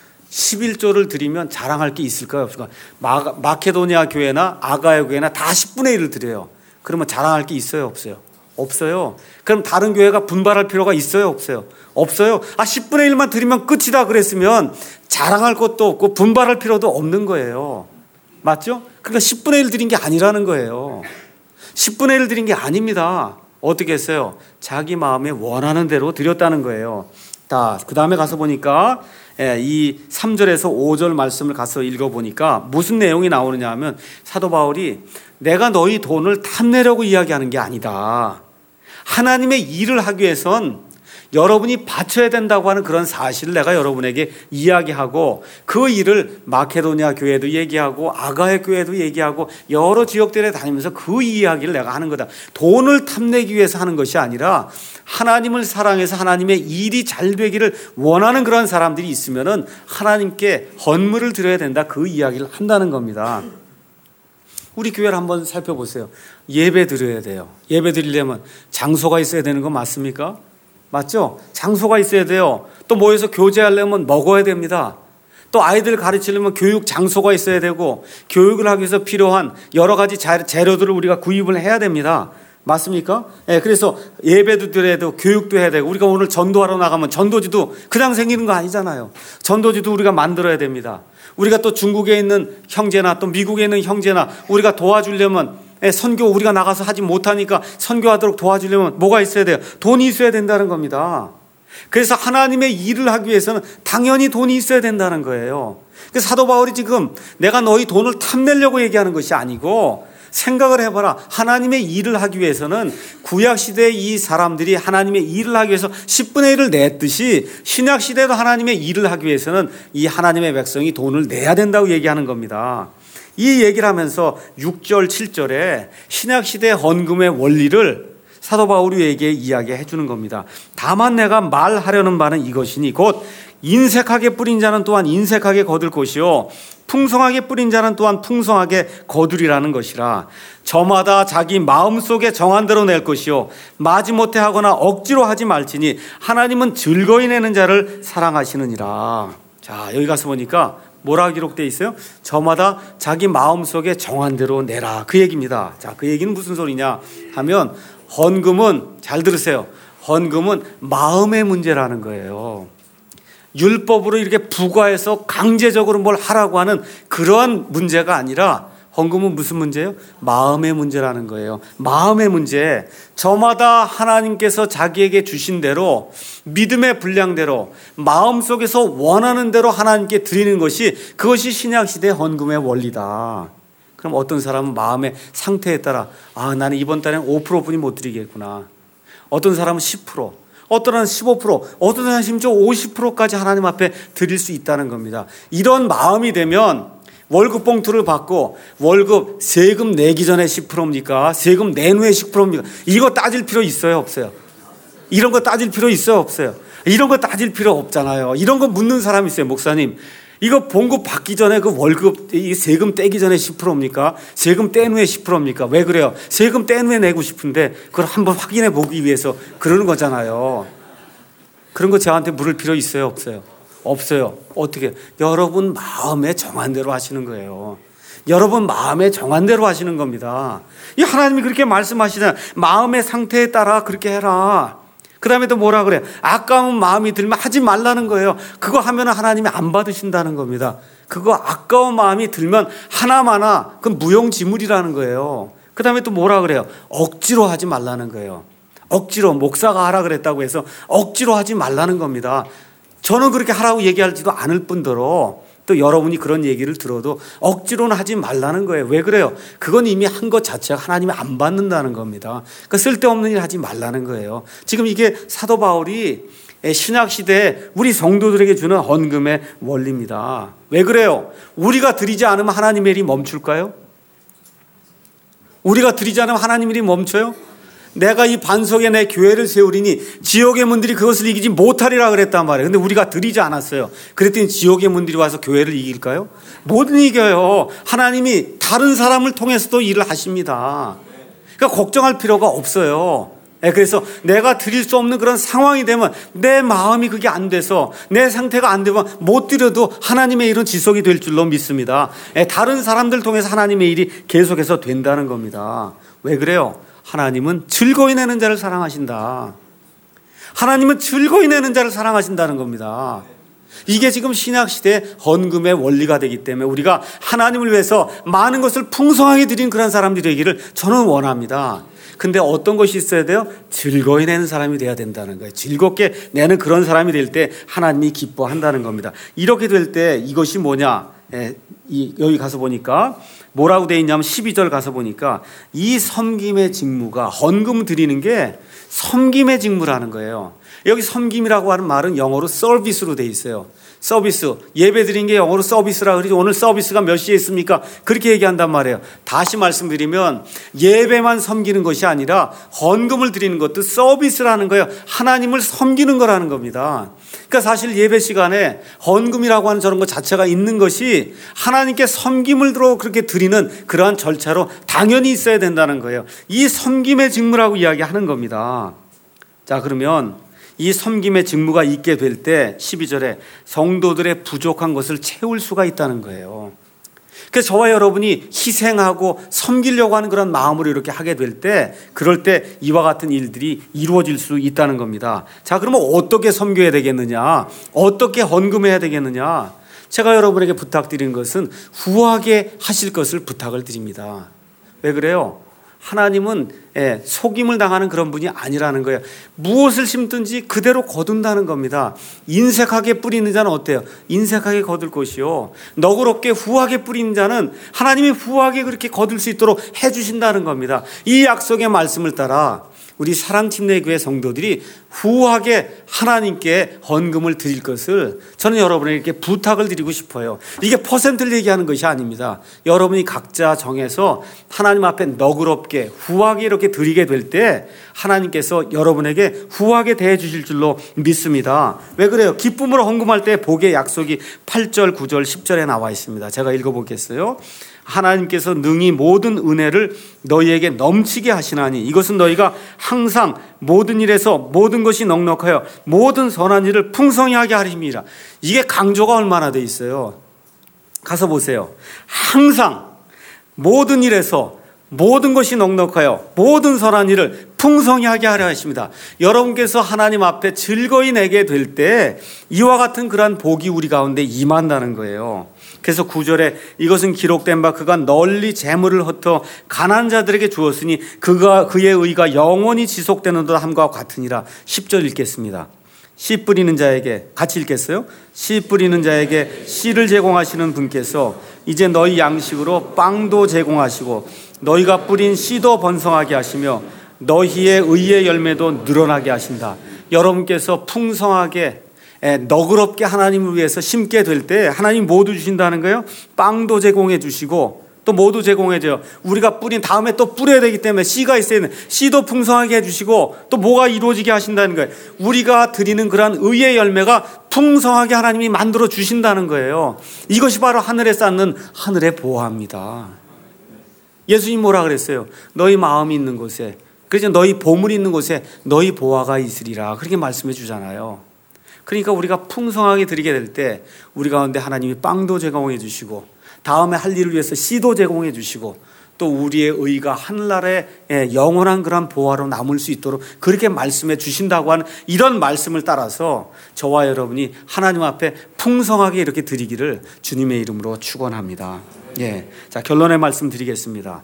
A: 십일조를 드리면 자랑할 게 있을까요? 없을까요? 마, 마케도니아 교회나 아가야 교회나 다 십분의 일을 드려요. 그러면 자랑할 게 있어요? 없어요? 없어요. 그럼 다른 교회가 분발할 필요가 있어요? 없어요? 없어요. 아, 십분의 일만 드리면 끝이다 그랬으면 자랑할 것도 없고 분발할 필요도 없는 거예요. 맞죠? 그러니까 십분의 일 드린 게 아니라는 거예요. 십분의 일 드린 게 아닙니다. 어떻게 했어요? 자기 마음에 원하는 대로 드렸다는 거예요. 자, 그 다음에 가서 보니까 이 삼 절에서 오 절 말씀을 가서 읽어보니까 무슨 내용이 나오느냐 하면 사도 바울이 내가 너희 돈을 탐내려고 이야기하는 게 아니다. 하나님의 일을 하기 위해선 여러분이 바쳐야 된다고 하는 그런 사실을 내가 여러분에게 이야기하고 그 일을 마케도니아 교회도 얘기하고 아가야 교회도 얘기하고 여러 지역들에 다니면서 그 이야기를 내가 하는 거다. 돈을 탐내기 위해서 하는 것이 아니라 하나님을 사랑해서 하나님의 일이 잘 되기를 원하는 그런 사람들이 있으면은 하나님께 헌물을 드려야 된다. 그 이야기를 한다는 겁니다. 우리 교회를 한번 살펴보세요. 예배 드려야 돼요. 예배 드리려면 장소가 있어야 되는 거 맞습니까? 맞죠? 장소가 있어야 돼요. 또 모여서 교제하려면 먹어야 됩니다. 또 아이들 가르치려면 교육 장소가 있어야 되고 교육을 하기 위해서 필요한 여러 가지 재료들을 우리가 구입을 해야 됩니다. 맞습니까? 예, 그래서 예배도 드려야 되고 교육도 해야 되고 우리가 오늘 전도하러 나가면 전도지도 그냥 생기는 거 아니잖아요. 전도지도 우리가 만들어야 됩니다. 우리가 또 중국에 있는 형제나 또 미국에 있는 형제나 우리가 도와주려면 선교 우리가 나가서 하지 못하니까 선교하도록 도와주려면 뭐가 있어야 돼요? 돈이 있어야 된다는 겁니다. 그래서 하나님의 일을 하기 위해서는 당연히 돈이 있어야 된다는 거예요. 그래서 사도 바울이 지금 내가 너희 돈을 탐내려고 얘기하는 것이 아니고 생각을 해봐라. 하나님의 일을 하기 위해서는 구약시대의 이 사람들이 하나님의 일을 하기 위해서 십분의 일을 냈듯이 신약시대도 하나님의 일을 하기 위해서는 이 하나님의 백성이 돈을 내야 된다고 얘기하는 겁니다. 이 얘기를 하면서 육 절, 칠 절에 신약시대 헌금의 원리를 사도 바울이 우리에게 이야기해 주는 겁니다. 다만 내가 말하려는 바는 이것이니 곧 인색하게 뿌린 자는 또한 인색하게 거둘 것이요 풍성하게 뿌린 자는 또한 풍성하게 거두리라는 것이라. 저마다 자기 마음속에 정한 대로 낼 것이요 마지못해 하거나 억지로 하지 말지니 하나님은 즐거이 내는 자를 사랑하시느니라. 자, 여기 가서 보니까 뭐라 기록되어 있어요? 저마다 자기 마음속에 정한 대로 내라. 그 얘기입니다. 자, 그 얘기는 무슨 소리냐 하면 헌금은 잘 들으세요. 헌금은 마음의 문제라는 거예요. 율법으로 이렇게 부과해서 강제적으로 뭘 하라고 하는 그러한 문제가 아니라 헌금은 무슨 문제예요? 마음의 문제라는 거예요. 마음의 문제. 저마다 하나님께서 자기에게 주신 대로 믿음의 분량대로 마음속에서 원하는 대로 하나님께 드리는 것이 그것이 신약시대 헌금의 원리다. 그럼 어떤 사람은 마음의 상태에 따라 아 나는 이번 달엔 오 퍼센트뿐이 못 드리겠구나. 어떤 사람은 십 퍼센트, 어떤 사람은 십오 퍼센트, 어떤 사람은 심지어 오십 퍼센트까지 하나님 앞에 드릴 수 있다는 겁니다. 이런 마음이 되면 월급 봉투를 받고 월급 세금 내기 전에 십 퍼센트입니까? 세금 낸 후에 십 퍼센트입니까? 이거 따질 필요 있어요? 없어요? 이런 거 따질 필요 있어요? 없어요? 이런 거 따질 필요 없잖아요. 이런 거 묻는 사람이 있어요. 목사님, 이거 봉급 받기 전에 그 월급, 이 세금 떼기 전에 십 퍼센트입니까? 세금 뗀 후에 십 퍼센트입니까? 왜 그래요? 세금 뗀 후에 내고 싶은데 그걸 한번 확인해 보기 위해서 그러는 거잖아요. 그런 거 저한테 물을 필요 있어요? 없어요? 없어요. 어떻게? 여러분 마음에 정한 대로 하시는 거예요. 여러분 마음에 정한 대로 하시는 겁니다. 이 하나님이 그렇게 말씀하시잖아요. 마음의 상태에 따라 그렇게 해라. 그 다음에 또 뭐라 그래요? 아까운 마음이 들면 하지 말라는 거예요. 그거 하면 하나님이 안 받으신다는 겁니다. 그거 아까운 마음이 들면 하나마나 그건 무용지물이라는 거예요. 그 다음에 또 뭐라 그래요? 억지로 하지 말라는 거예요. 억지로 목사가 하라 그랬다고 해서 억지로 하지 말라는 겁니다. 저는 그렇게 하라고 얘기하지도 않을 뿐더러 또 여러분이 그런 얘기를 들어도 억지로는 하지 말라는 거예요. 왜 그래요? 그건 이미 한 것 자체가 하나님이 안 받는다는 겁니다. 그러니까 쓸데없는 일 하지 말라는 거예요. 지금 이게 사도 바울이 신약시대에 우리 성도들에게 주는 헌금의 원리입니다. 왜 그래요? 우리가 드리지 않으면 하나님의 일이 멈출까요? 우리가 드리지 않으면 하나님의 일이 멈춰요? 내가 이 반석에 내 교회를 세우리니 지옥의 문들이 그것을 이기지 못하리라 그랬단 말이에요. 근데 우리가 드리지 않았어요. 그랬더니 지옥의 문들이 와서 교회를 이길까요? 못 이겨요. 하나님이 다른 사람을 통해서도 일을 하십니다. 그러니까 걱정할 필요가 없어요. 그래서 내가 드릴 수 없는 그런 상황이 되면 내 마음이 그게 안 돼서 내 상태가 안 되면 못 드려도 하나님의 일은 지속이 될 줄로 믿습니다. 다른 사람들 통해서 하나님의 일이 계속해서 된다는 겁니다. 왜 그래요? 하나님은 즐거이 내는 자를 사랑하신다. 하나님은 즐거이 내는 자를 사랑하신다는 겁니다. 이게 지금 신약시대의 헌금의 원리가 되기 때문에 우리가 하나님을 위해서 많은 것을 풍성하게 드린 그런 사람들이 되기를 저는 원합니다. 근데 어떤 것이 있어야 돼요? 즐거이 내는 사람이 돼야 된다는 거예요. 즐겁게 내는 그런 사람이 될 때 하나님이 기뻐한다는 겁니다. 이렇게 될 때 이것이 뭐냐? 예, 이, 여기 가서 보니까 뭐라고 되어 있냐면 십이 절 가서 보니까 이 섬김의 직무가 헌금 드리는 게 섬김의 직무라는 거예요. 여기 섬김이라고 하는 말은 영어로 서비스로 되어 있어요. 서비스. 예배 드린 게 영어로 서비스라 그러죠. 오늘 서비스가 몇 시에 있습니까? 그렇게 얘기한단 말이에요. 다시 말씀드리면 예배만 섬기는 것이 아니라 헌금을 드리는 것도 서비스라는 거예요. 하나님을 섬기는 거라는 겁니다. 그러니까 사실 예배 시간에 헌금이라고 하는 저런 것 자체가 있는 것이 하나님께 섬김을 들어 그렇게 드리는 그러한 절차로 당연히 있어야 된다는 거예요. 이 섬김의 직무라고 이야기하는 겁니다. 자, 그러면 이 섬김의 직무가 있게 될 때 십이 절에 성도들의 부족한 것을 채울 수가 있다는 거예요. 그래서 저와 여러분이 희생하고 섬기려고 하는 그런 마음으로 이렇게 하게 될 때 그럴 때 이와 같은 일들이 이루어질 수 있다는 겁니다. 자, 그러면 어떻게 섬겨야 되겠느냐? 어떻게 헌금해야 되겠느냐? 제가 여러분에게 부탁드리는 것은 후하게 하실 것을 부탁을 드립니다. 왜 그래요? 하나님은 예, 속임을 당하는 그런 분이 아니라는 거예요. 무엇을 심든지 그대로 거둔다는 겁니다. 인색하게 뿌리는 자는 어때요? 인색하게 거둘 것이요. 너그럽게 후하게 뿌리는 자는 하나님이 후하게 그렇게 거둘 수 있도록 해주신다는 겁니다. 이 약속의 말씀을 따라 우리 사랑침례교회 성도들이 후하게 하나님께 헌금을 드릴 것을 저는 여러분에게 부탁을 드리고 싶어요. 이게 퍼센트를 얘기하는 것이 아닙니다. 여러분이 각자 정해서 하나님 앞에 너그럽게 후하게 이렇게 드리게 될 때 하나님께서 여러분에게 후하게 대해 주실 줄로 믿습니다. 왜 그래요? 기쁨으로 헌금할 때 복의 약속이 팔 절, 구 절, 십 절에 나와 있습니다. 제가 읽어보겠어요. 하나님께서 능히 모든 은혜를 너희에게 넘치게 하시나니 이것은 너희가 항상 모든 일에서 모든 것이 넉넉하여 모든 선한 일을 풍성히 하게 하림이라. 이게 강조가 얼마나 돼 있어요. 가서 보세요. 항상 모든 일에서 모든 것이 넉넉하여 모든 선한 일을 풍성히 하게 하려 하십니다. 여러분께서 하나님 앞에 즐거이 내게 될 때 이와 같은 그러한 복이 우리 가운데 임한다는 거예요. 그래서 구 절에 이것은 기록된 바 그가 널리 재물을 흩어 가난한 자들에게 주었으니 그가 그의 의가 영원히 지속되는 듯 함과 같으니라. 십 절 읽겠습니다. 씨 뿌리는 자에게 같이 읽겠어요? 씨 뿌리는 자에게 씨를 제공하시는 분께서 이제 너희 양식으로 빵도 제공하시고 너희가 뿌린 씨도 번성하게 하시며 너희의 의의 열매도 늘어나게 하신다. 여러분께서 풍성하게 너그럽게 하나님을 위해서 심게 될 때 하나님 모두 주신다는 거예요. 빵도 제공해 주시고 또 모두 제공해줘요. 우리가 뿌린 다음에 또 뿌려야 되기 때문에 씨가 있어야 되는 씨도 풍성하게 해주시고 또 뭐가 이루어지게 하신다는 거예요. 우리가 드리는 그러한 의의 열매가 풍성하게 하나님이 만들어 주신다는 거예요. 이것이 바로 하늘에 쌓는 하늘의 보화입니다. 예수님 뭐라 그랬어요? 너희 마음이 있는 곳에, 그래서 너희 보물이 있는 곳에 너희 보화가 있으리라, 그렇게 말씀해 주잖아요. 그러니까 우리가 풍성하게 드리게 될 때 우리 가운데 하나님이 빵도 제공해 주시고 다음에 할 일을 위해서 씨도 제공해 주시고 또 우리의 의가 하늘나라에 영원한 그런 보화로 남을 수 있도록 그렇게 말씀해 주신다고 하는 이런 말씀을 따라서 저와 여러분이 하나님 앞에 풍성하게 이렇게 드리기를 주님의 이름으로 축원합니다. 예, 자 결론의 말씀 드리겠습니다.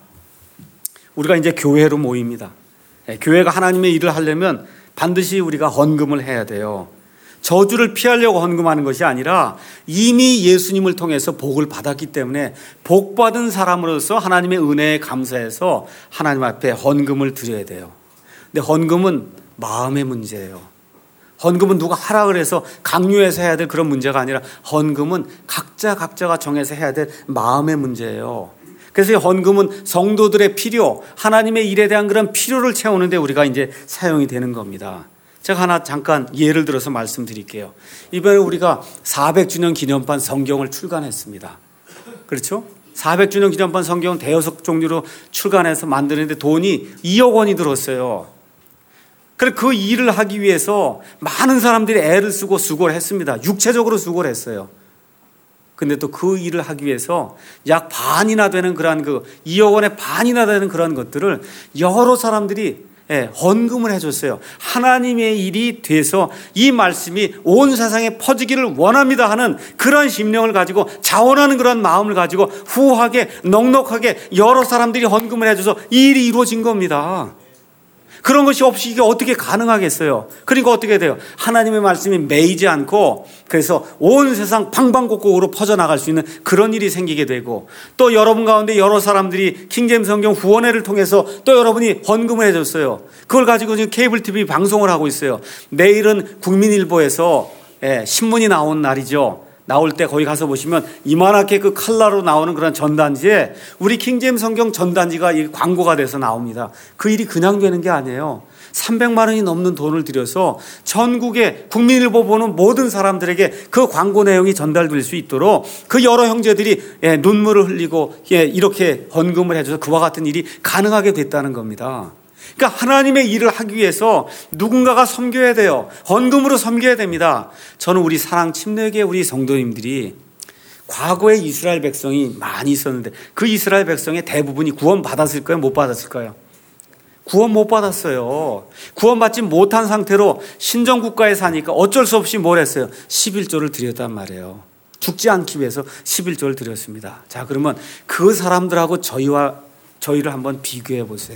A: 우리가 이제 교회로 모입니다. 예, 교회가 하나님의 일을 하려면 반드시 우리가 헌금을 해야 돼요. 저주를 피하려고 헌금하는 것이 아니라 이미 예수님을 통해서 복을 받았기 때문에 복받은 사람으로서 하나님의 은혜에 감사해서 하나님 앞에 헌금을 드려야 돼요. 근데 헌금은 마음의 문제예요. 헌금은 누가 하라 그래서 강요해서 해야 될 그런 문제가 아니라 헌금은 각자 각자가 정해서 해야 될 마음의 문제예요. 그래서 이 헌금은 성도들의 필요, 하나님의 일에 대한 그런 필요를 채우는데 우리가 이제 사용이 되는 겁니다. 제가 하나 잠깐 예를 들어서 말씀드릴게요. 이번에 우리가 사백 주년 기념판 성경을 출간했습니다. 그렇죠? 사백 주년 기념판 성경은 대여섯 종류로 출간해서 만드는데 돈이 이억 원이 들었어요. 그래서 그 일을 하기 위해서 많은 사람들이 애를 쓰고 수고를 했습니다. 육체적으로 수고를 했어요. 근데 또 그 일을 하기 위해서 약 반이나 되는 그런 그 이억 원의 반이나 되는 그런 것들을 여러 사람들이 예, 헌금을 해줬어요. 하나님의 일이 돼서 이 말씀이 온 세상에 퍼지기를 원합니다 하는 그런 심령을 가지고 자원하는 그런 마음을 가지고 후하게 넉넉하게 여러 사람들이 헌금을 해줘서 이 일이 이루어진 겁니다. 그런 것이 없이 이게 어떻게 가능하겠어요? 그러니까 어떻게 돼요? 하나님의 말씀이 매이지 않고 그래서 온 세상 방방곡곡으로 퍼져나갈 수 있는 그런 일이 생기게 되고 또 여러분 가운데 여러 사람들이 킹제임스 성경 후원회를 통해서 또 여러분이 헌금을 해줬어요. 그걸 가지고 지금 케이블 티비 방송을 하고 있어요. 내일은 국민일보에서 예, 신문이 나온 날이죠. 나올 때 거기 가서 보시면 이만하게 그 칼라로 나오는 그런 전단지에 우리 킹제임스 성경 전단지가 이 광고가 돼서 나옵니다. 그 일이 그냥 되는 게 아니에요. 삼백만 원이 넘는 돈을 들여서 전국에 국민일보 보는 모든 사람들에게 그 광고 내용이 전달될 수 있도록 그 여러 형제들이 예, 눈물을 흘리고 예, 이렇게 헌금을 해줘서 그와 같은 일이 가능하게 됐다는 겁니다. 그러니까 하나님의 일을 하기 위해서 누군가가 섬겨야 돼요. 헌금으로 섬겨야 됩니다. 저는 우리 사랑 침례교회 우리 성도님들이 과거에 이스라엘 백성이 많이 있었는데 그 이스라엘 백성의 대부분이 구원 받았을까요? 못 받았을까요? 구원 못 받았어요. 구원받지 못한 상태로 신정국가에 사니까 어쩔 수 없이 뭘 했어요? 십일조를 드렸단 말이에요. 죽지 않기 위해서 십일조를 드렸습니다. 자, 그러면 그 사람들하고 저희와 저희를 한번 비교해 보세요.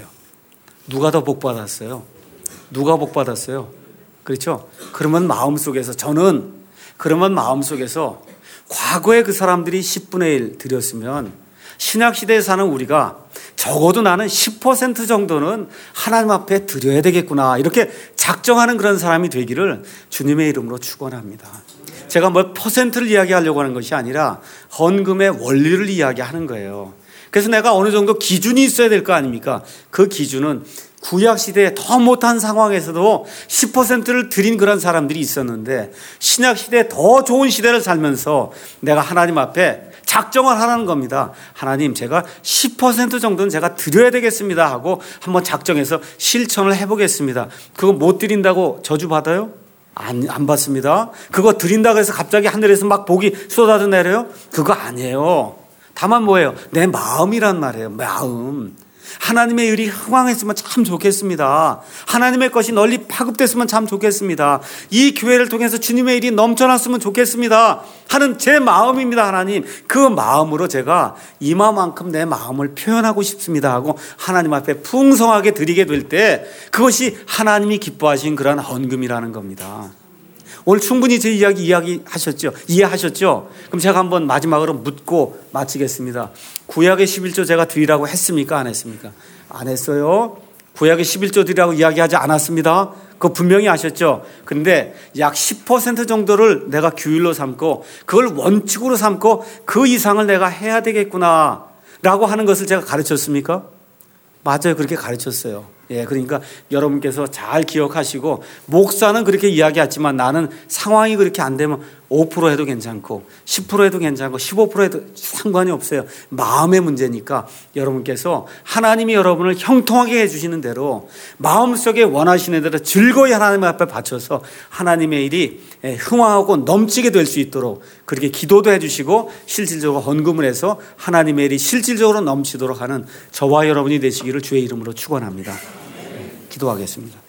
A: 누가 더 복 받았어요? 누가 복 받았어요? 그렇죠? 그러면 마음속에서 저는 그러면 마음속에서 과거에 그 사람들이 십분의 일 드렸으면 신약시대에 사는 우리가 적어도 나는 십 퍼센트 정도는 하나님 앞에 드려야 되겠구나 이렇게 작정하는 그런 사람이 되기를 주님의 이름으로 축원합니다. 제가 뭐 퍼센트를 이야기하려고 하는 것이 아니라 헌금의 원리를 이야기하는 거예요. 그래서 내가 어느 정도 기준이 있어야 될 거 아닙니까? 그 기준은 구약시대에 더 못한 상황에서도 십 퍼센트를 드린 그런 사람들이 있었는데 신약시대에 더 좋은 시대를 살면서 내가 하나님 앞에 작정을 하라는 겁니다. 하나님, 제가 십 퍼센트 정도는 제가 드려야 되겠습니다 하고 한번 작정해서 실천을 해보겠습니다. 그거 못 드린다고 저주 받아요? 안, 안 받습니다. 그거 드린다고 해서 갑자기 하늘에서 막 복이 쏟아져 내려요? 그거 아니에요. 다만 뭐예요? 내 마음이란 말이에요. 마음. 하나님의 일이 흥왕했으면 참 좋겠습니다. 하나님의 것이 널리 파급됐으면 참 좋겠습니다. 이 교회를 통해서 주님의 일이 넘쳐났으면 좋겠습니다 하는 제 마음입니다. 하나님, 그 마음으로 제가 이마만큼 내 마음을 표현하고 싶습니다 하고 하나님 앞에 풍성하게 드리게 될 때 그것이 하나님이 기뻐하신 그런 헌금이라는 겁니다. 오늘 충분히 제 이야기 이야기하셨죠? 이해하셨죠? 그럼 제가 한번 마지막으로 묻고 마치겠습니다. 구약의 십일조 제가 드리라고 했습니까? 안 했습니까? 안 했어요. 구약의 십일조 드리라고 이야기하지 않았습니다. 그거 분명히 아셨죠? 근데 약 십 퍼센트 정도를 내가 규율로 삼고 그걸 원칙으로 삼고 그 이상을 내가 해야 되겠구나. 라고 하는 것을 제가 가르쳤습니까? 맞아요. 그렇게 가르쳤어요. 예, 그러니까 여러분께서 잘 기억하시고, 목사는 그렇게 이야기하지만 나는 상황이 그렇게 안 되면 오 퍼센트 해도 괜찮고 십 퍼센트 해도 괜찮고 십오 퍼센트 해도 상관이 없어요. 마음의 문제니까 여러분께서 하나님이 여러분을 형통하게 해주시는 대로 마음속에 원하시는 대로 즐거이 하나님 앞에 바쳐서 하나님의 일이 흥왕하고 넘치게 될 수 있도록 그렇게 기도도 해주시고 실질적으로 헌금을 해서 하나님의 일이 실질적으로 넘치도록 하는 저와 여러분이 되시기를 주의 이름으로 축원합니다. 기도하겠습니다.